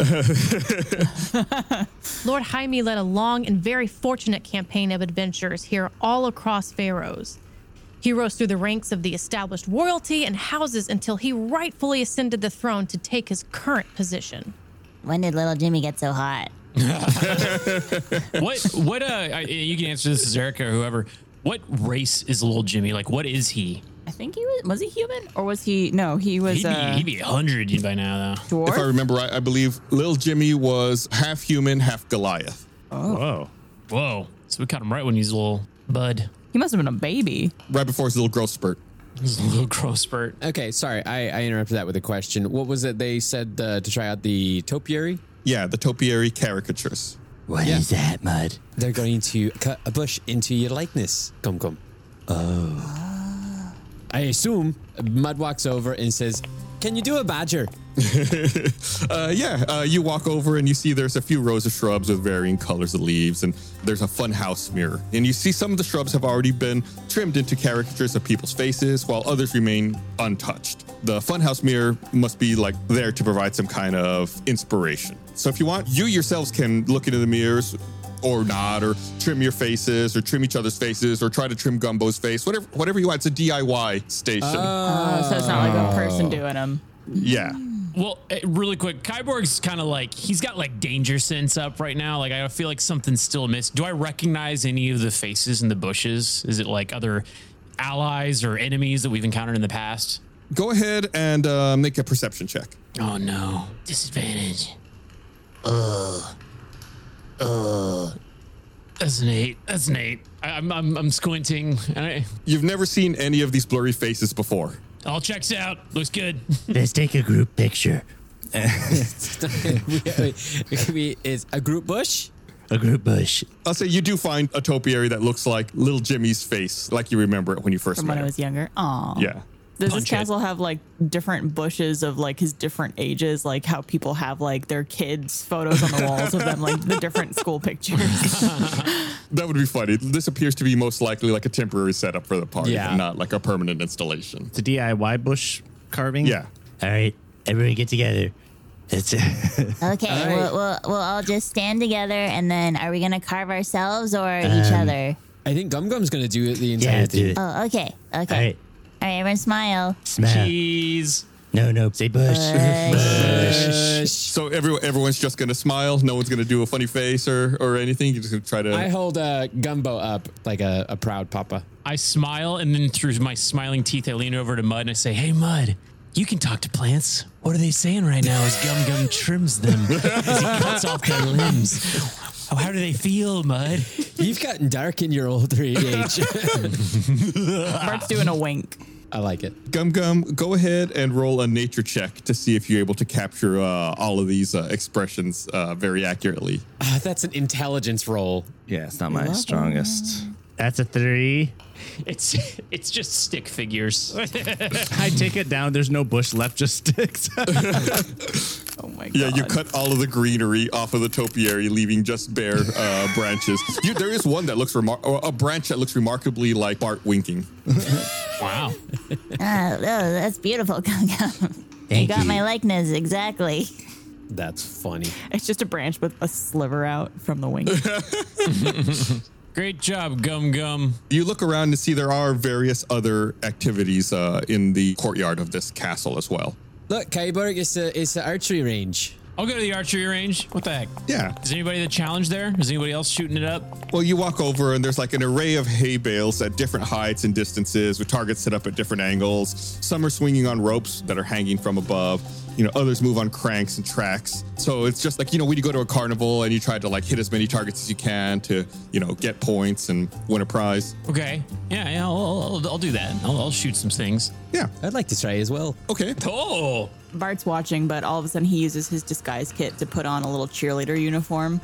Lord Jaime led a long and very fortunate campaign of adventures here all across Pharaohs. He rose through the ranks of the established royalty and houses until he rightfully ascended the throne to take his current position. When did little Jimmy get so hot? What you can answer this as Erica or whoever. What race is little Jimmy? Like, what is he? I think was he human or was he? No, he was. He'd be 100 by now, though. Dwarf? If I remember right, I believe Lil Jimmy was half human, half Goliath. Oh. Whoa. So we caught him right when he's a little bud. He must have been a baby. Right before his little growth spurt. His little growth spurt. Okay, sorry, I interrupted that with a question. What was it they said to try out the topiary? Yeah, the topiary caricatures. What is that, Mud? They're going to cut a bush into your likeness, Gum Gum. Oh. I assume Mud walks over and says, "Can you do a badger?" You walk over and you see there's a few rows of shrubs with varying colors of leaves, and there's a fun house mirror. And you see some of the shrubs have already been trimmed into caricatures of people's faces, while others remain untouched. The funhouse mirror must be there to provide some kind of inspiration. So if you want, you yourselves can look into the mirrors or not, or trim your faces, or trim each other's faces, or try to trim Gumbo's face, whatever you want. It's a DIY station. So it's not like a person doing them. Yeah. Well, really quick, Kyborg's kind of he's got danger sense up right now. I feel like something's still amiss. Do I recognize any of the faces in the bushes? Is it other allies or enemies that we've encountered in the past? Go ahead and make a perception check. Oh no. Disadvantage. That's an 8. I'm squinting. You've never seen any of these blurry faces before. All checks out. Looks good. Let's take a group picture. It's a group bush? A group bush. I'll say you do find a topiary that looks like little Jimmy's face, like you remember it when you first From met when I him. was younger. Aw. Yeah. Does this castle have like different bushes of like his different ages, like how people have like their kids' photos on the walls of them, like the different school pictures? That would be funny. This appears to be most likely like a temporary setup for the party, Yeah. and not like a permanent installation. It's a DIY bush carving. Yeah. All right, everybody get together. It's Okay, we'll all just stand together, and then are we gonna carve ourselves or each other? I think Gum Gum's going to do it the entire yeah, do thing. it. All Oh, okay. right, All right, everyone smile. smile. Cheese. No, say bush. So everyone's just gonna smile. No one's gonna do a funny face or anything. You're just gonna try to. I hold Gumbo up like a proud papa. I smile, and then through my smiling teeth, I lean over to Mud and I say, "Hey, Mud, you can talk to plants. What are they saying right now as Gum Gum trims them, as he cuts off their limbs? How do they feel, Mud?" You've gotten dark in your older age. Bart's doing a wink. I like it. Gum Gum, go ahead and roll a nature check to see if you're able to capture all of these expressions very accurately. That's an intelligence roll. Yeah, it's not my strongest. That's a 3. It's just stick figures. I take it down. There's no bush left, just sticks. Oh my god. Yeah, you cut all of the greenery off of the topiary, leaving just bare branches. There is one that looks a branch that looks remarkably like Bart winking. Wow. Oh, that's beautiful, Gum Gum. You Thank got you. my likeness exactly. That's funny. It's just a branch with a sliver out from the wing. Great job, Gum Gum. You look around and see there are various other activities in the courtyard of this castle as well. Look, Kyborg, it's an archery range. I'll go to the archery range. What the heck? Yeah. Is anybody the challenge there? Is anybody else shooting it up? Well, you walk over and there's like an array of hay bales at different heights and distances with targets set up at different angles. Some are swinging on ropes that are hanging from above. Others move on cranks and tracks. So it's just like, when you go to a carnival and you try to like hit as many targets as you can to, get points and win a prize. Okay. Yeah, I'll do that. I'll shoot some things. Yeah. I'd like to try as well. Okay. Oh. Bart's watching, but all of a sudden he uses his disguise kit to put on a little cheerleader uniform.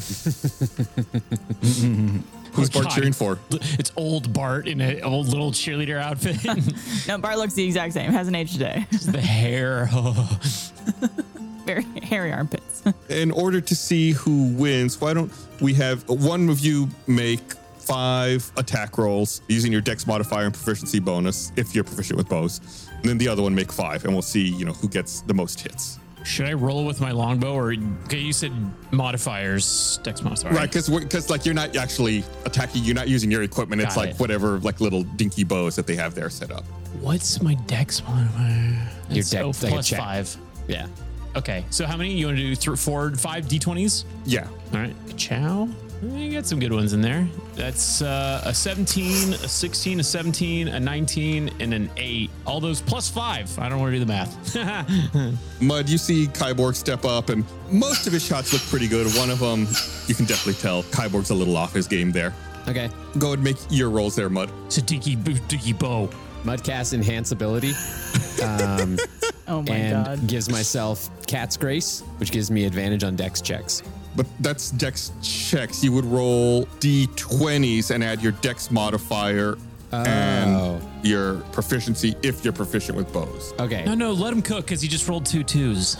Who's Bart God. cheering for? It's old Bart in an old little cheerleader outfit. No, Bart looks the exact same. Hasn't aged today. The hair. Oh. Very hairy armpits. In order to see who wins, why don't we have one of you make 5 attack rolls using your dex modifier and proficiency bonus if you're proficient with bows. And then the other one make 5, and we'll see, who gets the most hits. Should I roll with my longbow or okay, you said modifiers, dex modifier. Right, because like you're not actually attacking, you're not using your equipment. It's Got like it. whatever like little dinky bows that they have there set up. What's my dex modifier? Your That's- dex, like a plus check. 5. Yeah. Okay, so how many? You want to do 4, 5 d20s? Yeah. All right, Chow. You got some good ones in there. That's a 17, a 16, a 17, a 19, and an 8. All those plus 5. I don't want to do the math. Mud, you see Kyborg step up, and most of his shots look pretty good. One of them, you can definitely tell Kyborg's a little off his game there. Okay. Go and make your rolls there, Mud. It's a dinky bow. Mudcast enhance ability. Oh my and god. gives myself Cat's Grace, which gives me advantage on dex checks. But that's dex checks. You would roll d20s and add your dex modifier and your proficiency if you're proficient with bows. Okay. No, let him cook because he just rolled 2 2s.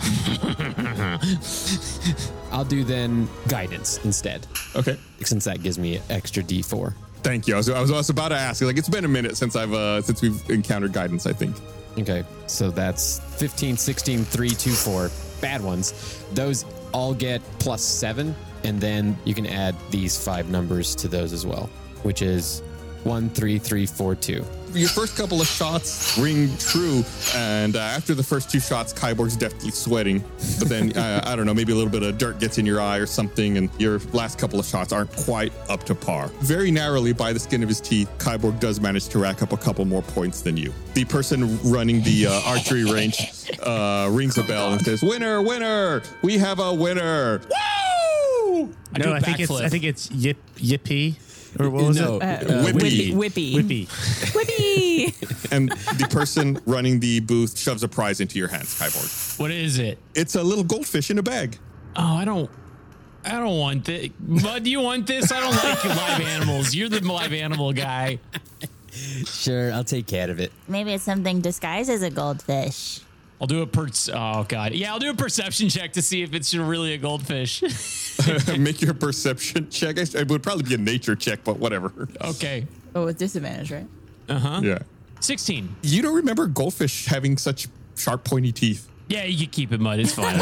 I'll do then guidance instead, Okay. since that gives me extra d4. Thank you. I was about to ask. Like, it's been a minute since since we've encountered guidance, I think. Okay, so that's 15, 16, 3, 2, 4. Bad ones. Those all get plus 7, and then you can add these 5 numbers to those as well, which is 1, 3, 3, 4, 2. Your first couple of shots ring true, and after the first 2 shots, Kyborg's definitely sweating. But then, I don't know, maybe a little bit of dirt gets in your eye or something, and your last couple of shots aren't quite up to par. Very narrowly, by the skin of his teeth, Kyborg does manage to rack up a couple more points than you. The person running the archery range rings a bell and says, "Winner, winner! We have a winner!" Woo! No, I think it's Yippee. Or what was No, it? Whippy. Whippy. Whippy. Whippy. And the person running the booth shoves a prize into your hands, Kyborg. What is it? It's a little goldfish in a bag. Oh, I don't I don't want this. Bud, do you want this? I don't like live animals. You're the live animal guy. Sure, I'll take care of it. Maybe it's something disguised as a goldfish. I'll do oh god. Yeah, I'll do a perception check to see if it's really a goldfish. Make your perception check. It would probably be a nature check, but whatever. Okay. Oh, with disadvantage, right? Uh-huh. Yeah. 16. You don't remember goldfish having such sharp, pointy teeth? Yeah, you can keep it, Mud. It's fine.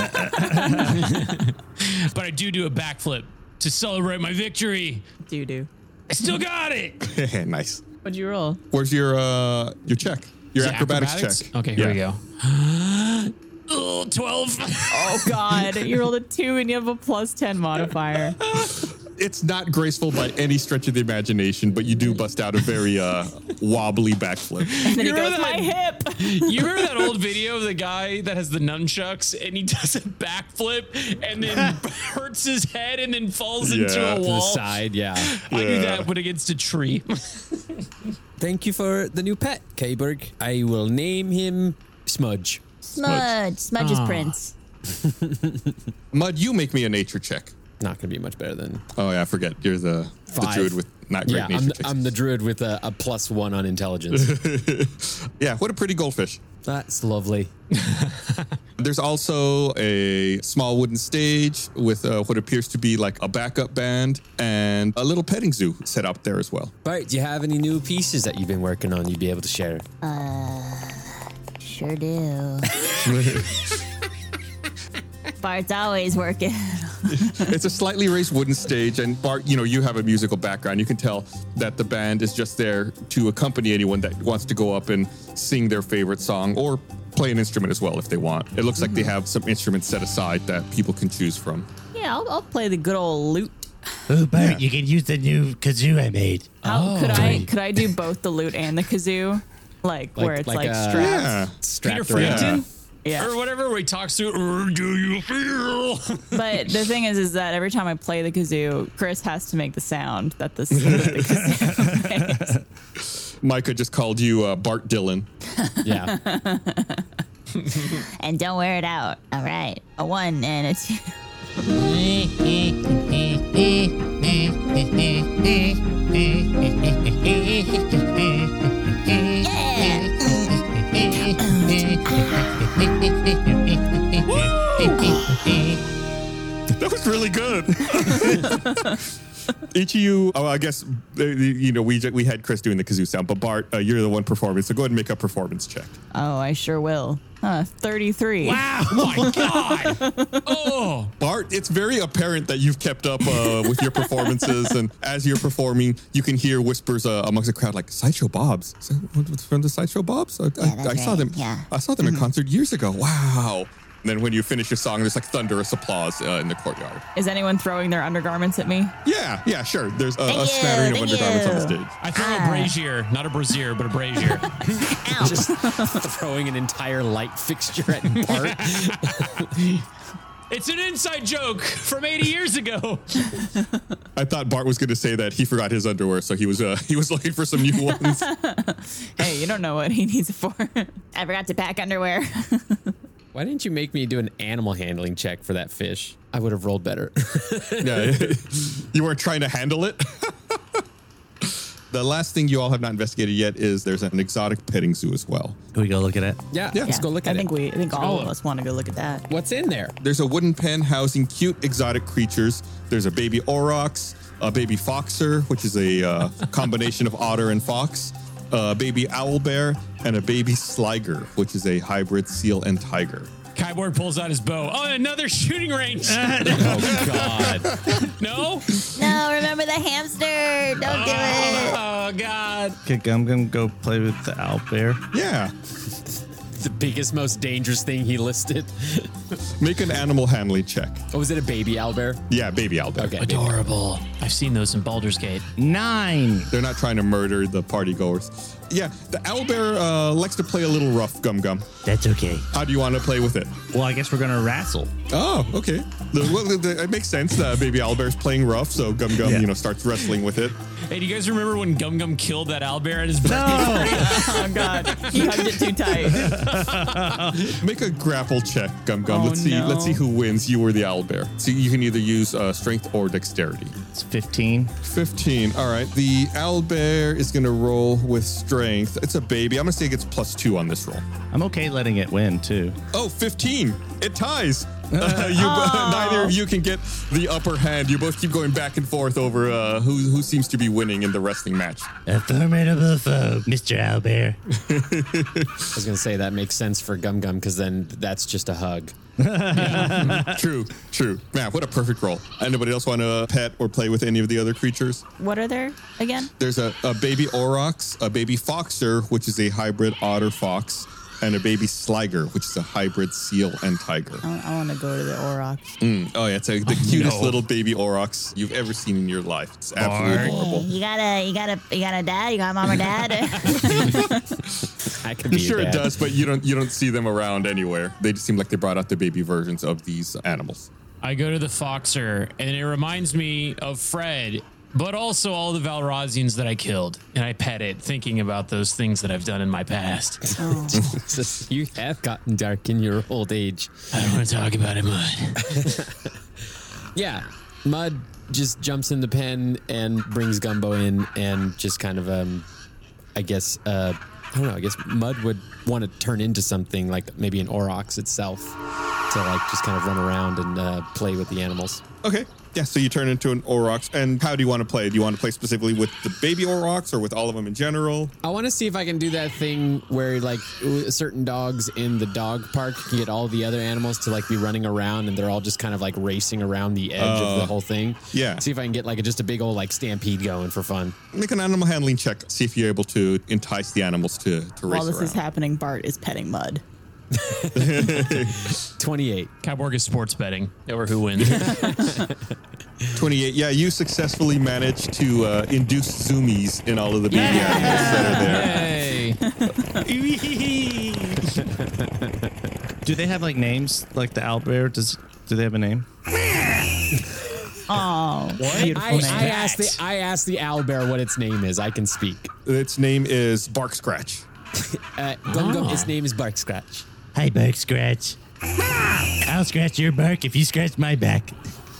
But I do a backflip to celebrate my victory. Do. I still got it. Nice. What'd you roll? Where's your check? Your Is it acrobatics check. Okay, here we go. Oh, 12. Oh, God. You rolled a 2 and you have a +10 modifier. It's not graceful by any stretch of the imagination, but you do bust out a very wobbly backflip. And then he You goes, remember my hip. You remember that old video of the guy that has the nunchucks and he does a backflip and then hurts his head and then falls into a To the wall? side, yeah. I do that, but against a tree. Thank you for the new pet, Kayberg. I will name him Smudge. Smudge is Prince. Mud, you make me a nature check. Not going to be much better than... Oh, yeah, I forget. You're the druid with not great nature checks. I'm the druid with a +1 on intelligence. Yeah, what a pretty goldfish. That's lovely. There's also a small wooden stage with what appears to be like a backup band and a little petting zoo set up there as well. Bart, do you have any new pieces that you've been working on you'd be able to share? Sure do. Bart's always working. It's a slightly raised wooden stage, and Bart, you have a musical background. You can tell that the band is just there to accompany anyone that wants to go up and sing their favorite song or play an instrument as well if they want. It looks like they have some instruments set aside that people can choose from. Yeah, I'll play the good old lute. Oh, Bart, you can use the new kazoo I made. Could I do both the lute and the kazoo? Like where it's like strapped? Yeah. Peter Frampton? Yeah. Or whatever, where he talks to, do you feel? But the thing is that every time I play the kazoo, Chris has to make the sound that the kazoo makes. Micah just called you Bart Dylan. Yeah. And don't wear it out. All right. A 1 and a 2. That was really good. Each of you, I guess, we had Chris doing the kazoo sound, but Bart, you're the one performing, so go ahead and make a performance check. Oh, I sure will. 33. Wow, my God. Oh. Bart, it's very apparent that you've kept up with your performances, and as you're performing, you can hear whispers amongst the crowd like, Sideshow Bobs. From the Sideshow Bobs? I saw them. Yeah. I saw them in concert years ago. Wow. And then when you finish your song, there's like thunderous applause in the courtyard. Is anyone throwing their undergarments at me? Yeah, sure. There's a smattering of undergarments on the stage. I throw a brazier, not a brazier, but a brazier. Just throwing an entire light fixture at Bart. It's an inside joke from 80 years ago. I thought Bart was going to say that he forgot his underwear, so he was looking for some new ones. Hey, you don't know what he needs it for. I forgot to pack underwear. Why didn't you make me do an animal handling check for that fish? I would have rolled better. Yeah, you weren't trying to handle it. The last thing you all have not investigated yet is there's an exotic petting zoo as well. Can we go look at it? Yeah, let's go look at I it. think all of us want to go look at that. What's in there? There's a wooden pen housing cute exotic creatures. There's a baby aurochs, a baby foxer, which is a combination of otter and fox, a baby owlbear, and a baby sliger, which is a hybrid seal and tiger. Kyborg pulls out his bow. Oh, another shooting range. Oh, God. No? No, remember the hamster. Don't do it. Oh, God. Could Gum Gum go play with the owlbear? Yeah. The biggest, most dangerous thing he listed. Make an animal handling check. Oh, was it a baby owlbear? Yeah, baby owlbear. Okay. Adorable. I've seen those in Baldur's Gate. 9. They're not trying to murder the party goers. Yeah, the owlbear likes to play a little rough, Gum Gum. That's okay. How do you want to play with it? Well, I guess we're going to wrestle. Oh, okay. It makes sense. Baby owlbear's playing rough, so Gum Gum, starts wrestling with it. Hey, do you guys remember when Gum Gum killed that owlbear at his birthday? Oh, God. He hugged it too tight. Make a grapple check, Gum Gum. Oh, Let's see. no. Let's see who wins. You or the owlbear. So you can either use strength or dexterity. It's 15. 15. All right. The owlbear is going to roll with strength. It's a baby. I'm going to say it gets +2 on this roll. I'm okay letting it win too. Oh, 15. It ties. Neither of you can get the upper hand. You both keep going back and forth over who seems to be winning in the wrestling match. A formidable foe, Mr. Owlbear. I was gonna say that makes sense for Gum Gum because then that's just a hug. True. Man, what a perfect roll. Anybody else want to pet or play with any of the other creatures? What are there again? There's a baby aurochs, a baby foxer, which is a hybrid otter fox, and a baby sliger, which is a hybrid seal and tiger. I want to go to the aurochs. Oh yeah, it's the cutest little baby aurochs you've ever seen in your life. It's absolutely adorable. You got a dad? You got mom or dad? I could be Sure your it dad. does, but you don't see them around anywhere. They just seem like they brought out the baby versions of these animals. I go to the Foxer, and it reminds me of Fred, but also all the Valrazians that I killed. And I pet it, thinking about those things that I've done in my past. Jesus, you have gotten dark in your old age. I don't want to talk about it, Mud. Yeah, Mud just jumps in the pen and brings Gumbo in and just kind of, I guess Mud would want to turn into something like maybe an aurochs itself to like just kind of run around and play with the animals. Okay. Yeah, so you turn into an aurochs. And how do you want to play? Do you want to play specifically with the baby aurochs or with all of them in general? I want to see if I can do that thing where like certain dogs in the dog park can get all the other animals to like be running around and they're all just kind of like racing around the edge of the whole thing. Yeah. See if I can get like just a big old like stampede going for fun. Make an animal handling check. See if you're able to entice the animals to race While this around. is happening, Bart is petting Mud. 28. Cowborg is sports betting over who wins. 28. Yeah, you successfully managed to induce zoomies in all of the baby animals that are there. Do they have like names like the owlbear? Do they have a name? Oh, beautiful name. I asked the owlbear what its name is. I can speak. Its name is Bark Scratch. Gum Gum, its name is Bark Scratch. Hi, Bark Scratch. I'll scratch your bark if you scratch my back.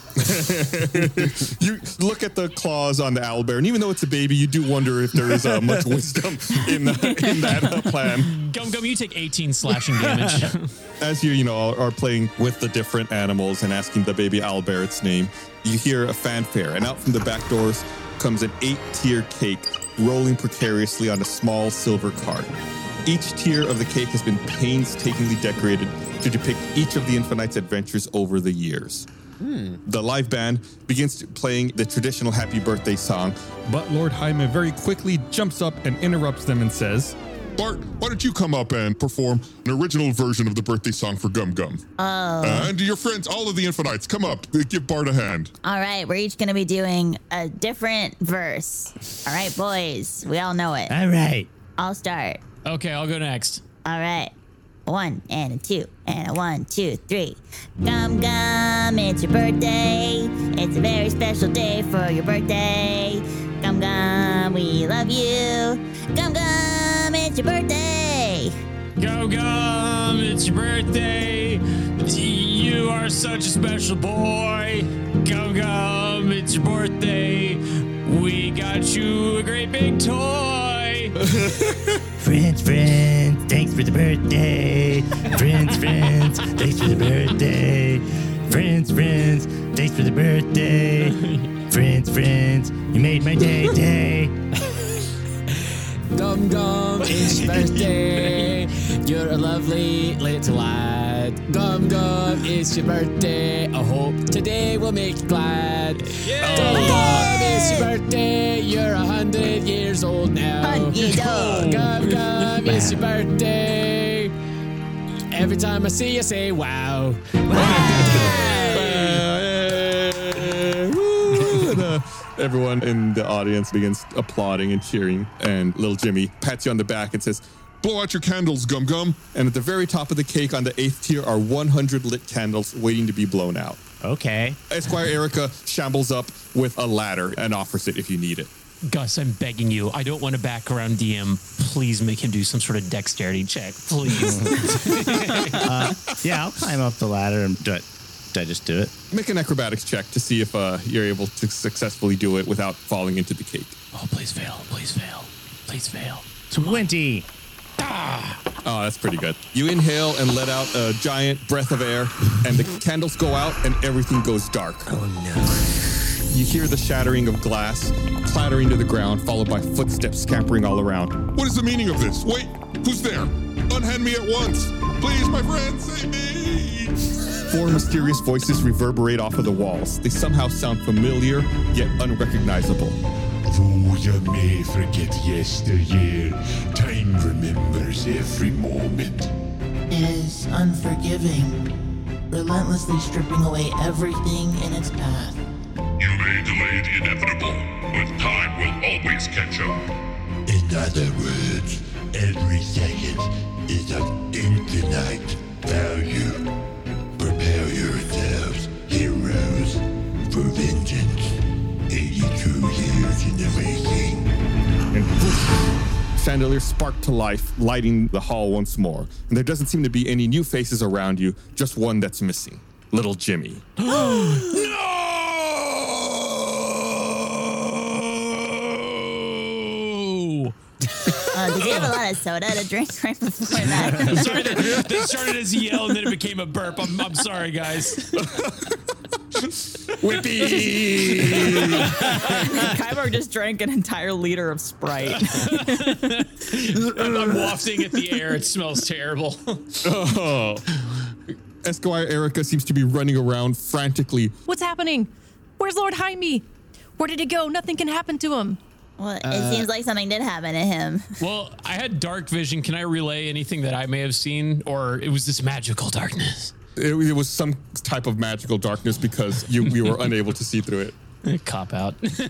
You look at the claws on the owlbear, and even though it's a baby, you do wonder if there is much wisdom in that plan. Gum Gum, you take 18 slashing damage. As you are playing with the different animals and asking the baby owlbear its name, you hear a fanfare, and out from the back doors comes an 8-tier cake rolling precariously on a small silver cart. Each tier of the cake has been painstakingly decorated to depict each of the Infinites' adventures over the years. The live band begins playing the traditional happy birthday song. But Lord Jaime very quickly jumps up and interrupts them and says, Bart, why don't you come up and perform an original version of the birthday song for Gum Gum? Oh. And your friends, all of the Infinites, come up. Give Bart a hand. All right, we're each going to be doing a different verse. All right, boys, we all know it. All right. I'll start. Okay, I'll go next. All right. 1 and a 2 and a 1, 2, 3. Gum Gum, it's your birthday. It's a very special day for your birthday. Gum Gum, we love you. Gum Gum, it's your birthday. Gum Gum, it's your birthday. You are such a special boy. Gum Gum, it's your birthday. We got you a great big toy. Friends, thanks for the birthday. Friends, thanks for the birthday. Friends, thanks for the birthday. Friends, you made my day. Gum Gum, it's your birthday. You're a lovely little lad. Gum Gum, it's your birthday. I hope today will make you glad. Gum Gum, it's your birthday. You're 100 years old now. Gum Gum, it's your birthday. Every time I see you, say wow. Everyone in the audience begins applauding and cheering, and little Jimmy pats you on the back and says, Blow out your candles, Gum Gum. and at the very top of the cake on the 8th tier are 100 lit candles waiting to be blown out. Okay. Esquire Erica shambles up with a ladder and offers it if you need it. Gus, I'm begging you. I don't want to back around DM. Please make him do some sort of dexterity check, please. Yeah, I'll climb up the ladder and do it. Did I just do it? Make an acrobatics check to see if you're able to successfully do it without falling into the cake. Oh, please fail. Please fail. Please fail. 20. Oh, that's pretty good. You inhale and let out a giant breath of air, and the candles go out and everything goes dark. Oh, no. You hear the shattering of glass clattering to the ground, followed by footsteps scampering all around. What is the meaning of this? Wait, who's there? Unhand me at once. Please, my friend, save me. 4 mysterious voices reverberate off of the walls. They somehow sound familiar, yet unrecognizable. Though you may forget yesteryear, time remembers every moment. Is unforgiving, relentlessly stripping away everything in its path. You may delay the inevitable, but time will always catch up. In other words, every second is of infinite value. Prepare yourselves, heroes, for vengeance. 82 years in the making. And poof, chandeliers spark to life, lighting the hall once more. And there doesn't seem to be any new faces around you, just one that's missing. Little Jimmy. No! Did you have a lot of soda to drink right before that? I'm sorry that started as a yell and then it became a burp. I'm sorry, guys. Whippy! Kyborg just drank an entire liter of Sprite. I'm wafting at the air. It smells terrible. Oh. Esquire Erica seems to be running around frantically. What's happening? Where's Lord Jaime? Where did he go? Nothing can happen to him. Well, it seems like something did happen to him. Well, I had dark vision. Can I relay anything that I may have seen? Or it was this magical darkness? It was some type of magical darkness because we were unable to see through it. Cop out. And so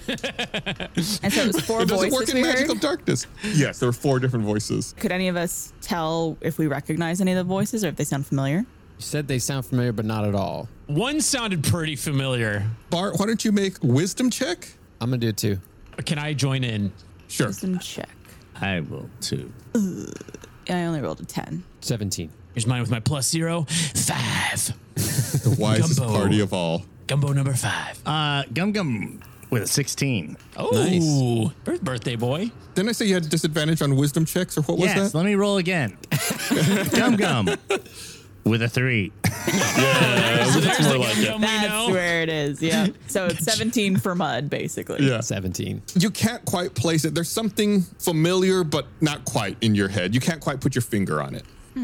it was 4 It doesn't voices work in we magical heard? darkness. Yes, there were 4 different voices. Could any of us tell if we recognize any of the voices or if they sound familiar? You said they sound familiar, but not at all. One sounded pretty familiar. Bart, why don't you make a wisdom check? I'm going to do it too. Can I join in? Sure. Wisdom check. I will too. I only rolled a 10. 17. Here's mine with my +0. 5. The wisest Gumbo. party of all. Gumbo number 5. Gum Gum with a 16. Oh, Nice. Birthday boy. Didn't I say you had disadvantage on wisdom checks, or what was Yes, that? let me roll again. Gum Gum with a 3. So there's the Gum we That's know. where it is, yeah. So it's 17 for Mud, basically. Yeah. 17. You can't quite place it. There's something familiar, but not quite in your head. You can't quite put your finger on it.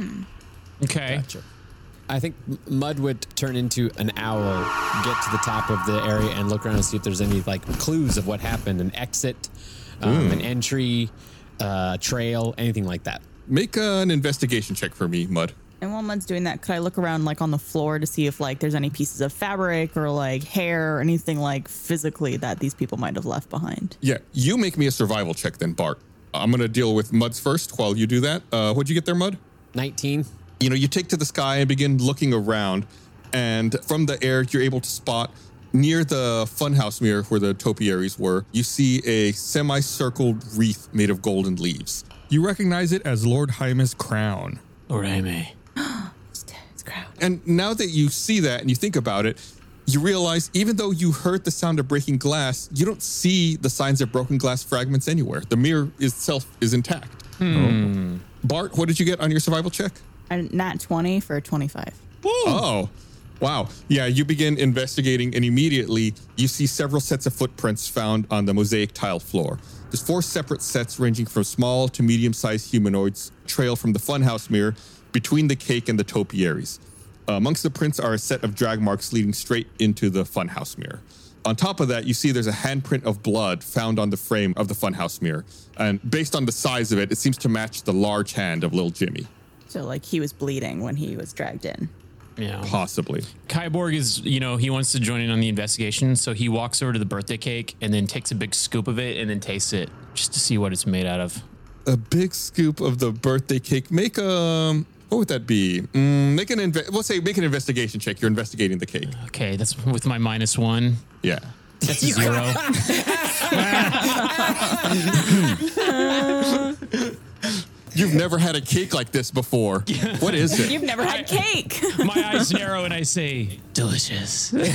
Okay. Gotcha. I think Mud would turn into an owl, get to the top of the area and look around and see if there's any like clues of what happened, an exit, an entry, trail, anything like that. Make an investigation check for me, Mud. And while Mud's doing that, could I look around like on the floor to see if like there's any pieces of fabric or like hair or anything like physically that these people might have left behind? Yeah, you make me a survival check then, Bart. I'm going to deal with Mud's first while you do that. What'd you get there, Mud? 19. You know, you take to the sky and begin looking around, and from the air, you're able to spot near the funhouse mirror where the topiaries were, you see a semicircled wreath made of golden leaves. You recognize it as Lord Jaime's crown. Lord Jaime. It's crowd. And now that you see that and you think about it, you realize even though you heard the sound of breaking glass, you don't see the signs of broken glass fragments anywhere. The mirror itself is intact. Bart, what did you get on your survival check? And nat 20 for 25. Oh, wow. Yeah, you begin investigating, and immediately you see several sets of footprints found on the mosaic tile floor. There's 4 separate sets ranging from small to medium-sized humanoids trail from the funhouse mirror between the cake and the topiaries. Amongst the prints are a set of drag marks leading straight into the funhouse mirror. On top of that, you see there's a handprint of blood found on the frame of the funhouse mirror. And based on the size of it, it seems to match the large hand of little Jimmy. So like he was bleeding when he was dragged in. Yeah. Possibly. Kyborg is, he wants to join in on the investigation. So he walks over to the birthday cake and then takes a big scoop of it and then tastes it just to see what it's made out of. A big scoop of the birthday cake. Make a... What would that be? Make an investigation check. You're investigating the cake. Okay, that's with my -1. Yeah. That's a 0. You've never had a cake like this before. What is it? You've never had cake. My eyes narrow and I say, delicious. What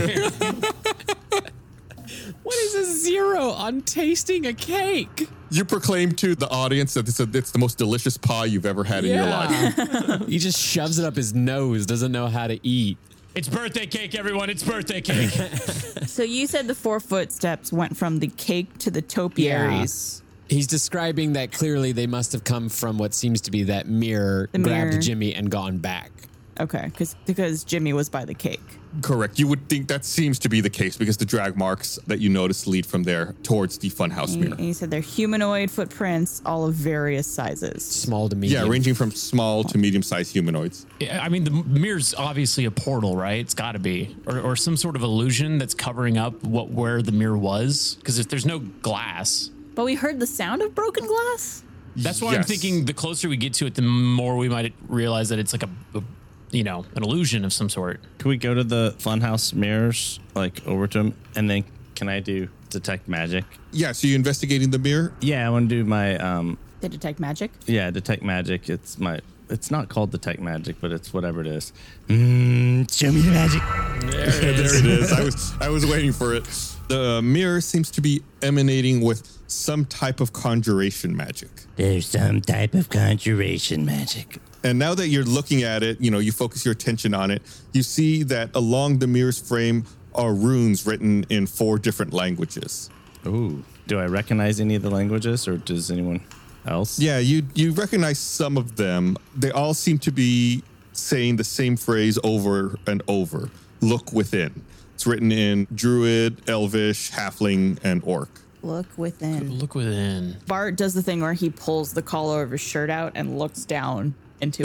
is a 0 on tasting a cake? You proclaim to the audience that it's the most delicious pie you've ever had in your life. He just shoves it up his nose, doesn't know how to eat. It's birthday cake, everyone. It's birthday cake. So you said the 4 footsteps went from the cake to the topiaries. He's describing that clearly they must have come from what seems to be that mirror, grabbed Jimmy and gone back. Okay, because Jimmy was by the cake. Correct. You would think that seems to be the case because the drag marks that you notice lead from there towards the funhouse mirror. And you said they're humanoid footprints, all of various sizes. Small to medium. Yeah, ranging from small to medium-sized humanoids. Yeah, I mean, the mirror's obviously a portal, right? It's got to be. Or some sort of illusion that's covering up where the mirror was. Because if there's no glass... But we heard the sound of broken glass? That's why I'm thinking the closer we get to it, the more we might realize that it's like an illusion of some sort. Can we go to the funhouse mirrors, like over to them, and then can I do detect magic? Yeah, so you're investigating the mirror? Yeah, I want to do my To detect magic? Yeah, detect magic. It's not called detect magic, but it's whatever it is. Show me the magic. There it is. I was waiting for it. The mirror seems to be emanating with some type of conjuration magic. There's some type of conjuration magic. And now that you're looking at it, you focus your attention on it, you see that along the mirror's frame are runes written in 4 different languages. Ooh. Do I recognize any of the languages, or does anyone else? Yeah, you recognize some of them. They all seem to be saying the same phrase over and over. Look within. It's written in Druid, Elvish, Halfling, and Orc. Look within. Look within. Bart does the thing where he pulls the collar of his shirt out and looks down into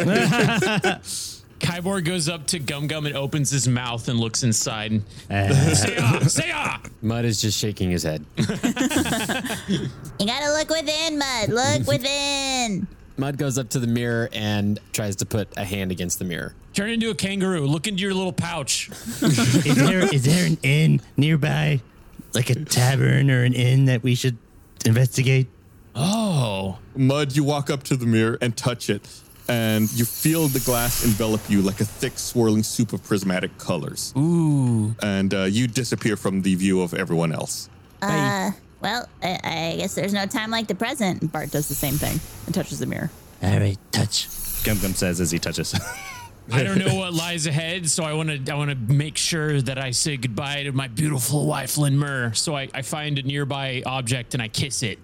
Kyborg goes up to Gum Gum and opens his mouth and looks inside. Say ah! Mud is just shaking his head. You gotta look within, Mud. Look within. Mud goes up to the mirror and tries to put a hand against the mirror. Turn into a kangaroo. Look into your little pouch. Is there an inn nearby? Like a tavern or an inn that we should investigate? Oh. Mud, you walk up to the mirror and touch it, and you feel the glass envelop you like a thick, swirling soup of prismatic colors. Ooh. And you disappear from the view of everyone else. Well, I guess there's no time like the present. Bart does the same thing and touches the mirror. All right, touch. Gum Gum says as he touches. I don't know what lies ahead, so I want to make sure that I say goodbye to my beautiful wife, Lynn Murr. So I find a nearby object and I kiss it.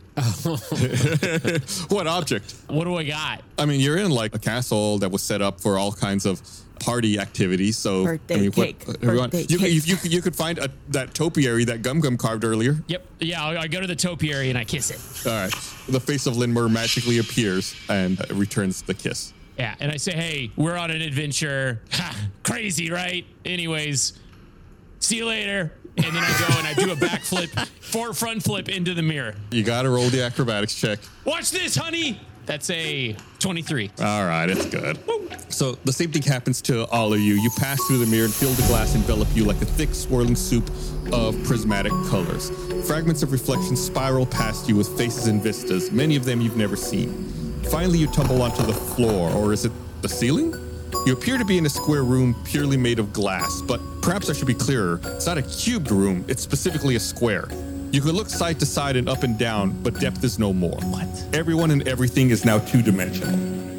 What object? What do I got? I mean, you're in like a castle that was set up for all kinds of party activities. So Birthday cake. You could find that topiary that Gum Gum carved earlier. Yep. Yeah, I go to the topiary and I kiss it. All right. The face of Lynn Murr magically appears and returns the kiss. Yeah, and I say, hey, we're on an adventure. Ha, crazy, right? Anyways, see you later. And then I go and I do a backflip, front flip into the mirror. You got to roll the acrobatics check. Watch this, honey. That's a 23. All right, it's good. So the same thing happens to all of you. You pass through the mirror and feel the glass envelop you like a thick, swirling soup of prismatic colors. Fragments of reflection spiral past you with faces and vistas, many of them you've never seen. Finally, you tumble onto the floor, or is it the ceiling? You appear to be in a square room purely made of glass, but perhaps I should be clearer. It's not a cubed room, it's specifically a square. You can look side to side and up and down, but depth is no more. What? Everyone and everything is now two-dimensional.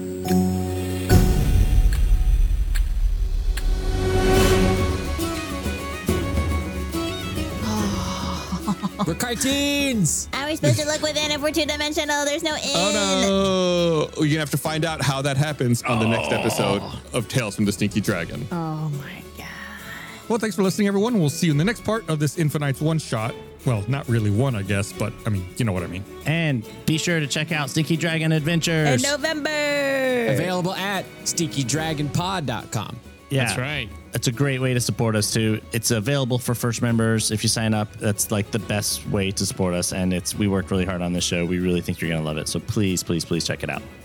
We're cartoons! How are we supposed to look within if we're 2-dimensional? There's no inn. Oh no! You're gonna have to find out how that happens on the next episode of Tales from the Stinky Dragon. Oh my god. Well, thanks for listening, everyone. We'll see you in the next part of this Infinites one-shot. Well, not really one, I guess, but I mean, you know what I mean. And be sure to check out Stinky Dragon Adventures. In November. Available at stinkydragonpod.com. Yeah, That's right. It's a great way to support us too. It's available for first members. If you sign up, that's like the best way to support us. And we worked really hard on this show. We really think you're going to love it. So please, please, please check it out.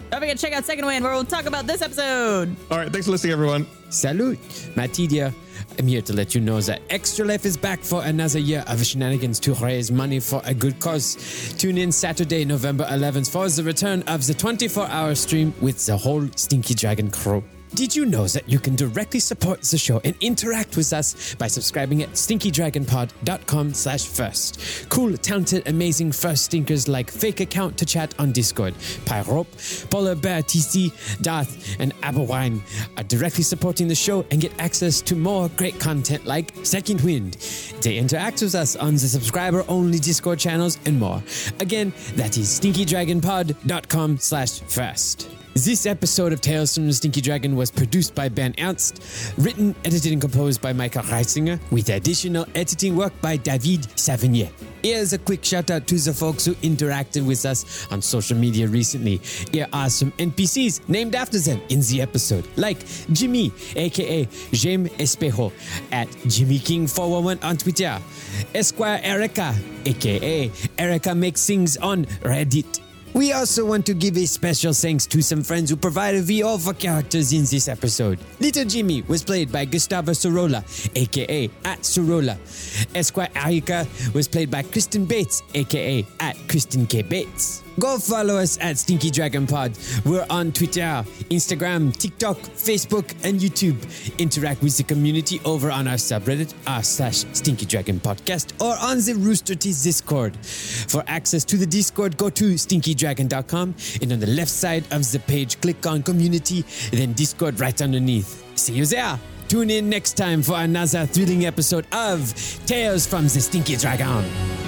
Don't forget to check out Second Wind, where we'll talk about this episode. All right, thanks for listening, everyone. Salut, Matidia. I'm here to let you know that Extra Life is back for another year of shenanigans to raise money for a good cause. Tune in Saturday, November 11th for the return of the 24-hour stream with the whole Stinky Dragon crew. Did you know that you can directly support the show and interact with us by subscribing at stinkydragonpod.com/first? Cool, talented, amazing first stinkers like Fake Account to Chat on Discord, Pyrope, Polar Bear TC, Darth, and Aberwine are directly supporting the show and get access to more great content like Second Wind. They interact with us on the subscriber-only Discord channels and more. Again, that is stinkydragonpod.com/first. This episode of Tales from the Stinky Dragon was produced by Ben Ernst, written, edited, and composed by Michael Reitzinger, with additional editing work by David Savigny. Here's a quick shout out to the folks who interacted with us on social media recently. Here are some NPCs named after them in the episode, like Jimmy, aka Jaime Espejo, at JimmyKing411 on Twitter, Esquire Erica, aka Erica Makes Things on Reddit. We also want to give a special thanks to some friends who provided VO for characters in this episode. Little Jimmy was played by Gustavo Sorolla, aka @Sorolla. Esquire Erica was played by Kristen Bates, aka @Kristen K. Bates. Go follow us at Stinky Dragon Pod. We're on Twitter, Instagram, TikTok, Facebook, and YouTube. Interact with the community over on our subreddit, r/Stinky Dragon Podcast, or on the Rooster Teeth Discord. For access to the Discord, go to stinkydragon.com, and on the left side of the page, click on Community, then Discord right underneath. See you there. Tune in next time for another thrilling episode of Tales from the Stinky Dragon.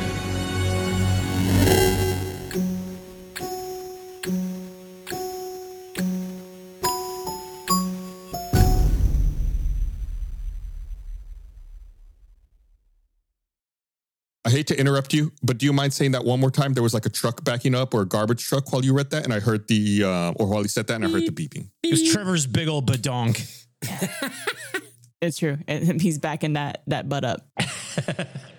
I hate to interrupt you, but do you mind saying that one more time? There was like a truck backing up or a garbage truck while you read that, and I heard the, or while you said that, and I heard the beeping. It was Trevor's big old badonk. It's true. And he's backing that butt up.